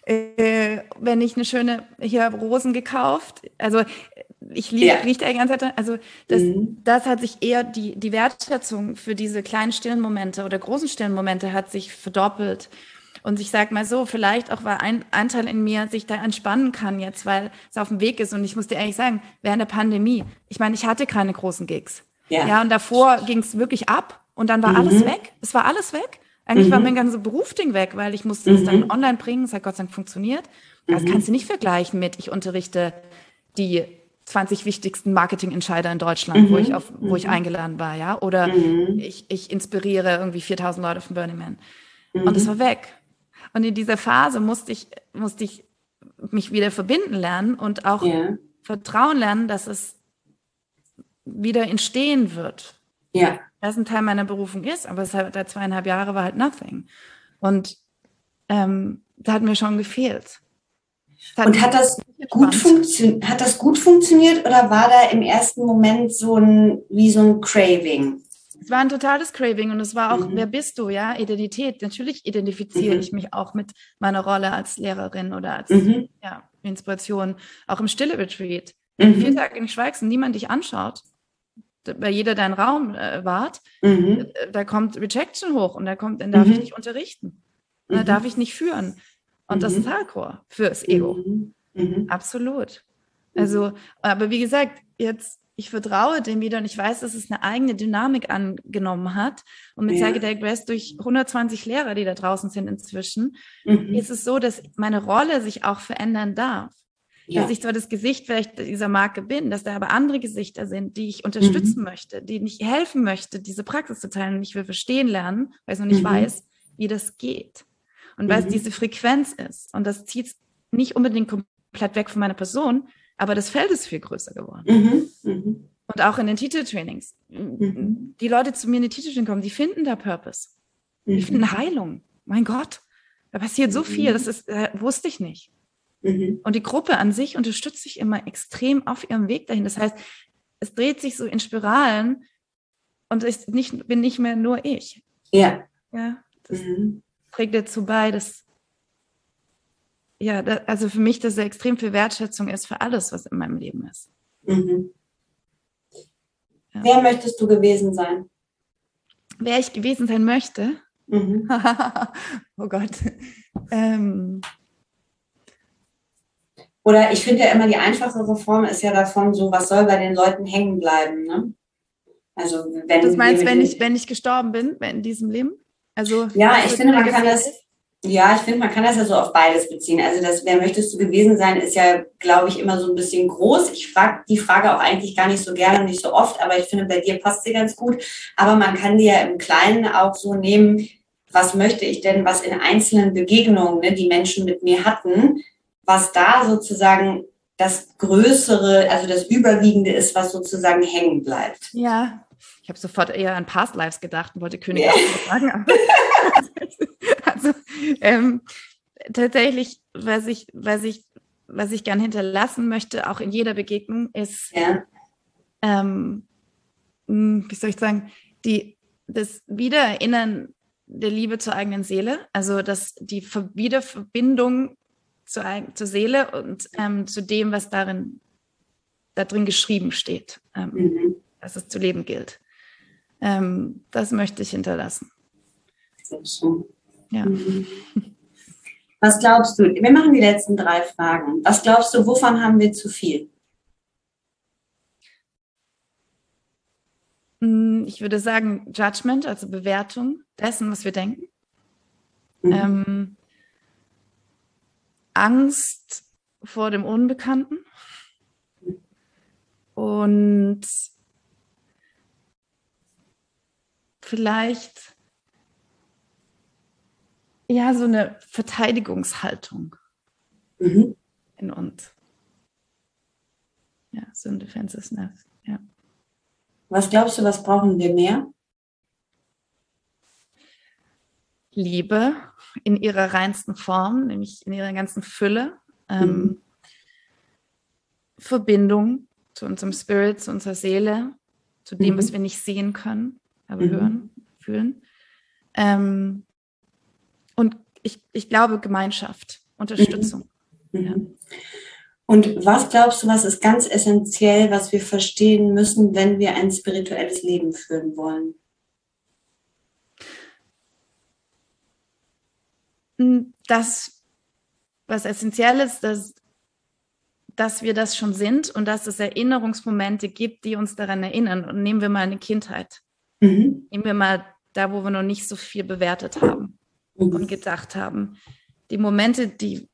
Äh, wenn ich eine schöne, hier habe Rosen gekauft, also ich liebe, Ja. rieche die ganze Zeit, also das, Mhm. das hat sich eher, die, die Wertschätzung für diese kleinen stillen Momente oder großen stillen Momente hat sich verdoppelt. Und ich sage mal so, vielleicht auch, weil ein Anteil in mir sich da entspannen kann jetzt, weil es auf dem Weg ist. Und ich muss dir ehrlich sagen, während der Pandemie, ich meine, ich hatte keine großen Gigs. Ja. Ja, und davor ging es wirklich ab und dann war Mhm. alles weg. Es war alles weg. Eigentlich war Mhm. mein ganzes Berufsding weg, weil ich musste das dann Mhm. online bringen. Es hat Gott sei Dank funktioniert. Das Mhm. kannst du nicht vergleichen mit, ich unterrichte die zwanzig wichtigsten Marketingentscheider in Deutschland, wo ich Mhm. auf, wo ich eingeladen war, ja. Oder Mhm. ich, ich inspiriere irgendwie viertausend Leute von Burning Man. Und es Mhm. war weg. Und in dieser Phase musste ich, musste ich mich wieder verbinden lernen und auch Ja. vertrauen lernen, dass es wieder entstehen wird. Ja. Das ein Teil meiner Berufung ist, aber es hat, der zweieinhalb Jahre war halt nothing. Und ähm, da hat mir schon gefehlt. Hat Und hat das gut funktioniert, hat das gut funktioniert oder war da im ersten Moment so ein, wie so ein Craving? Es war ein totales Craving und es war auch, Mhm. wer bist du, ja? Identität. Natürlich identifiziere Mhm. ich mich auch mit meiner Rolle als Lehrerin oder als Mhm. ja, Inspiration. Auch im Stille-Retreat. Wenn du Mhm. vier Tage nicht schweigst und niemand dich anschaut, weil jeder deinen Raum äh, wahrt, Mhm. da kommt Rejection hoch und da kommt, dann darf Mhm. ich nicht unterrichten. Und dann Mhm. darf ich nicht führen. Und das ist Mhm. Hardcore fürs Ego. Mhm. Mhm. Absolut. Mhm. Also, aber wie gesagt, jetzt, ich vertraue dem wieder und ich weiß, dass es eine eigene Dynamik angenommen hat. Und mit Ja. Psychedelic Rest durch hundertzwanzig Lehrer, die da draußen sind inzwischen, Mhm. ist es so, dass meine Rolle sich auch verändern darf. Ja. Dass ich zwar das Gesicht vielleicht dieser Marke bin, dass da aber andere Gesichter sind, die ich Mhm. unterstützen möchte, denen ich helfen möchte, diese Praxis zu teilen und ich will verstehen lernen, weil ich noch nicht Mhm. weiß, wie das geht. Und weil es Mhm. diese Frequenz ist. Und das zieht nicht unbedingt komplett weg von meiner Person, aber das Feld ist viel größer geworden. Mhm. Mhm. Und auch in den Titeltrainings. Mhm. Die Leute zu mir in die Titeltraining kommen, die finden da Purpose. Die Mhm. finden Heilung. Mein Gott, da passiert so viel, das ist, äh, wusste ich nicht. Mhm. Und die Gruppe an sich unterstützt sich immer extrem auf ihrem Weg dahin. Das heißt, es dreht sich so in Spiralen und ich nicht, bin nicht mehr nur ich. Ja. Ja, das Mhm. trägt dazu bei, dass ja, da, also für mich, dass da extrem viel Wertschätzung ist für alles, was in meinem Leben ist. Mhm. Ja. Wer möchtest du gewesen sein? Wer ich gewesen sein möchte? Mhm. Oh Gott. Ähm, Oder ich finde ja immer, die einfachere Form ist ja davon so, was soll bei den Leuten hängen bleiben, ne? Also wenn das wir meinst, mit wenn den, ich, wenn ich gestorben bin, in diesem Leben? Also, ja, was ich wird finde, man Legacy kann das, ist? ja, ich finde, man kann das ja so auf beides beziehen. Also das, wer möchtest du gewesen sein, ist ja, glaube ich, immer so ein bisschen groß. Ich frage die Frage auch eigentlich gar nicht so gerne und nicht so oft, aber ich finde, bei dir passt sie ganz gut. Aber man kann die ja im Kleinen auch so nehmen, was möchte ich denn, was in einzelnen Begegnungen, ne, die Menschen mit mir hatten, was da sozusagen das Größere, also das Überwiegende ist, was sozusagen hängen bleibt. Ja, ich habe sofort eher an Past Lives gedacht und wollte König Ja. Arthur sagen. Aber also ähm, tatsächlich, was ich, was ich, was ich gern hinterlassen möchte, auch in jeder Begegnung, ist, Ja. ähm, wie soll ich sagen, die, das Wiedererinnern der Liebe zur eigenen Seele, also das, die Ver Wiederverbindung zur, zur Seele und ähm, zu dem, was darin, da drin geschrieben steht, ähm, Mhm. dass es zu leben gilt. Ähm, das möchte ich hinterlassen. So. Ja. Mhm. Was glaubst du? Wir machen die letzten drei Fragen. Was glaubst du, wovon haben wir zu viel? Ich würde sagen, Judgment, also Bewertung dessen, was wir denken. Mhm. Ähm, Angst vor dem Unbekannten. Und vielleicht ja so eine Verteidigungshaltung Mhm. in uns. Ja, so ein Defensiveness. Ja. Was glaubst du, was brauchen wir mehr? Liebe in ihrer reinsten Form, nämlich in ihrer ganzen Fülle. Ähm, Mhm. Verbindung zu unserem Spirit, zu unserer Seele, zu dem, Mhm. was wir nicht sehen können, aber Mhm. hören, fühlen. Ähm, und ich, ich glaube Gemeinschaft. Unterstützung. Mhm. Ja. Und was glaubst du, was ist ganz essentiell, was wir verstehen müssen, wenn wir ein spirituelles Leben führen wollen? Das, was essentiell ist, dass, dass wir das schon sind und dass es Erinnerungsmomente gibt, die uns daran erinnern. Und nehmen wir mal eine Kindheit. Mhm. Nehmen wir mal da, wo wir noch nicht so viel bewertet haben mhm. und gedacht haben. Die Momente, die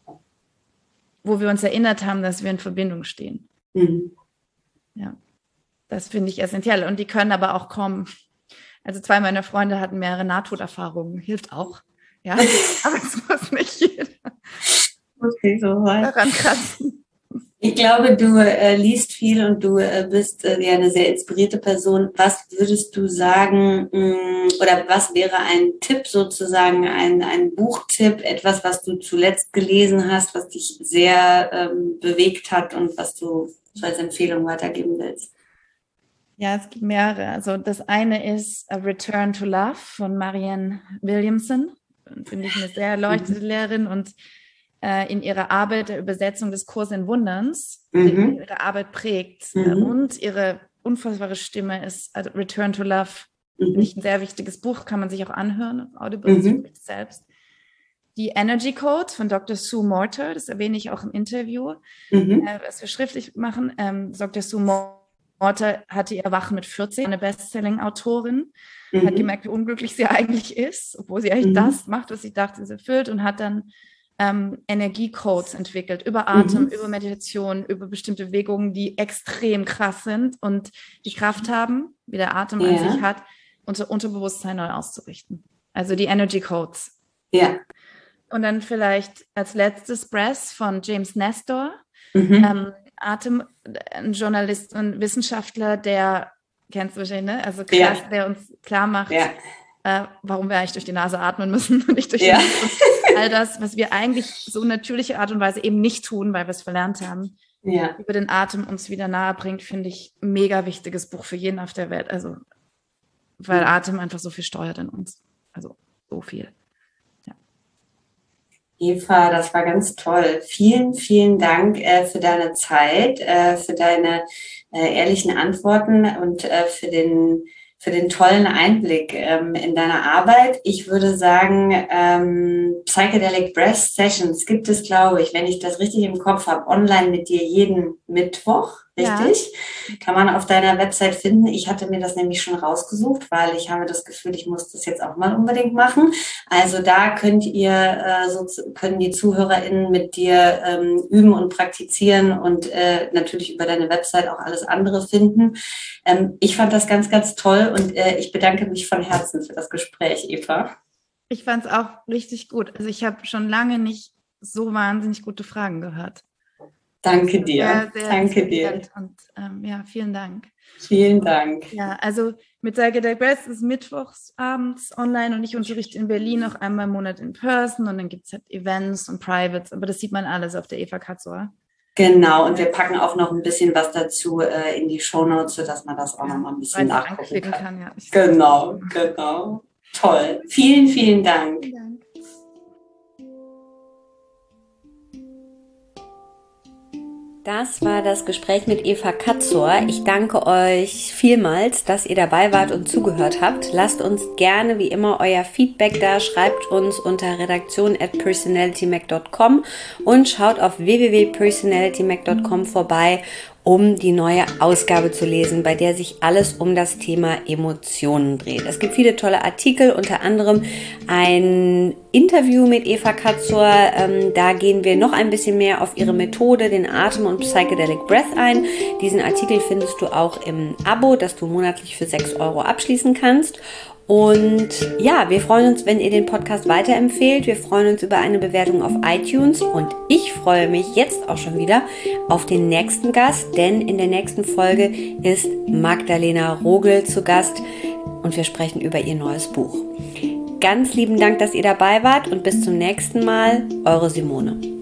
wo wir uns erinnert haben, dass wir in Verbindung stehen. Mhm. Ja, das finde ich essentiell. Und die können aber auch kommen. Also zwei meiner Freunde hatten mehrere Nahtoderfahrungen. Hilft auch. Ja, aber es muss nicht jeder okay, so daran kratzen. Ich glaube, du äh, liest viel und du äh, bist äh, ja eine sehr inspirierte Person. Was würdest du sagen, mh, oder was wäre ein Tipp sozusagen, ein, ein Buchtipp, etwas, was du zuletzt gelesen hast, was dich sehr ähm, bewegt hat und was du so als Empfehlung weitergeben willst? Ja, es gibt mehrere. Also das eine ist A Return to Love von Marianne Williamson. Finde ich eine sehr erleuchtete mhm. Lehrerin und in ihrer Arbeit der Übersetzung des Kurs in Wunderns, mhm. die ihre Arbeit prägt. Mhm. Und ihre unfassbare Stimme ist also Return to Love. Mhm. Finde ich ein sehr wichtiges Buch, kann man sich auch anhören, Audible mhm. selbst. Die Energy Code von Doktor Sue Morter, das erwähne ich auch im Interview, mhm. äh, was wir schriftlich machen. Ähm, Doktor Sue Morter hatte ihr Erwachen mit vierzig, eine Bestselling-Autorin, mhm. hat gemerkt, wie unglücklich sie eigentlich ist, obwohl sie eigentlich mhm. das macht, was sie dachte, sie erfüllt, und hat dann Ähm, Energiecodes entwickelt, über Atem, mhm. über Meditation, über bestimmte Bewegungen, die extrem krass sind und die Kraft haben, wie der Atem ja. an sich hat, unser Unterbewusstsein neu auszurichten. Also die Energy Codes. Ja. Und dann vielleicht als letztes Breath von James Nestor, mhm. ähm, Atem, ein Journalist und Wissenschaftler, der, kennst du wahrscheinlich, ne? Also krass, ja. der uns klar macht, ja. äh, warum wir eigentlich durch die Nase atmen müssen und nicht durch die ja. Nase. All das, was wir eigentlich so in natürlicher Art und Weise eben nicht tun, weil wir es verlernt haben, ja. über den Atem uns wieder nahe bringt, finde ich ein mega wichtiges Buch für jeden auf der Welt. Also, weil mhm. Atem einfach so viel steuert in uns. Also, so viel. Ja. Eva, das war ganz toll. Vielen, vielen Dank äh, für deine Zeit, äh, für deine äh, ehrlichen Antworten und äh, für den für den tollen Einblick ähm, in deine Arbeit. Ich würde sagen, ähm, Psychedelic Breath Sessions gibt es, glaube ich, wenn ich das richtig im Kopf habe, online mit dir jeden Mittwoch, richtig? Ja. Kann man auf deiner Website finden. Ich hatte mir das nämlich schon rausgesucht, weil ich habe das Gefühl, ich muss das jetzt auch mal unbedingt machen. Also da könnt ihr, äh, so können die ZuhörerInnen mit dir ähm, üben und praktizieren und äh, natürlich über deine Website auch alles andere finden. Ähm, ich fand das ganz, ganz toll und äh, ich bedanke mich von Herzen für das Gespräch, Eva. Ich fand es auch richtig gut. Also ich habe schon lange nicht so wahnsinnig gute Fragen gehört. Danke dir. Sehr, sehr Danke dir. Und ähm, ja, vielen Dank. Vielen Dank. Ja, also mit Psychedelic Breath ist mittwochs abends online und ich unterrichte in Berlin noch einmal im Monat in Person und dann gibt es halt Events und Privates, aber das sieht man alles auf der Eva Katzor. Genau, und wir packen auch noch ein bisschen was dazu äh, in die Shownotes, sodass man das auch ja, noch mal ein bisschen nachgucken kann. kann ja. Genau, genau. Toll. Vielen, vielen Dank. Vielen Dank. Das war das Gespräch mit Eva Katzor. Ich danke euch vielmals, dass ihr dabei wart und zugehört habt. Lasst uns gerne wie immer euer Feedback da. Schreibt uns unter redaktion at personalitymac dot com und schaut auf w w w punkt personalitymac dot com vorbei, um die neue Ausgabe zu lesen, bei der sich alles um das Thema Emotionen dreht. Es gibt viele tolle Artikel, unter anderem ein Interview mit Eva Katzor. Ähm, da gehen wir noch ein bisschen mehr auf ihre Methode, den Atem und Psychedelic Breath ein. Diesen Artikel findest du auch im Abo, das du monatlich für sechs Euro abschließen kannst. Und ja, wir freuen uns, wenn ihr den Podcast weiterempfehlt. Wir freuen uns über eine Bewertung auf iTunes und ich freue mich jetzt auch schon wieder auf den nächsten Gast, denn in der nächsten Folge ist Magdalena Rogel zu Gast und wir sprechen über ihr neues Buch. Ganz lieben Dank, dass ihr dabei wart und bis zum nächsten Mal, eure Simone.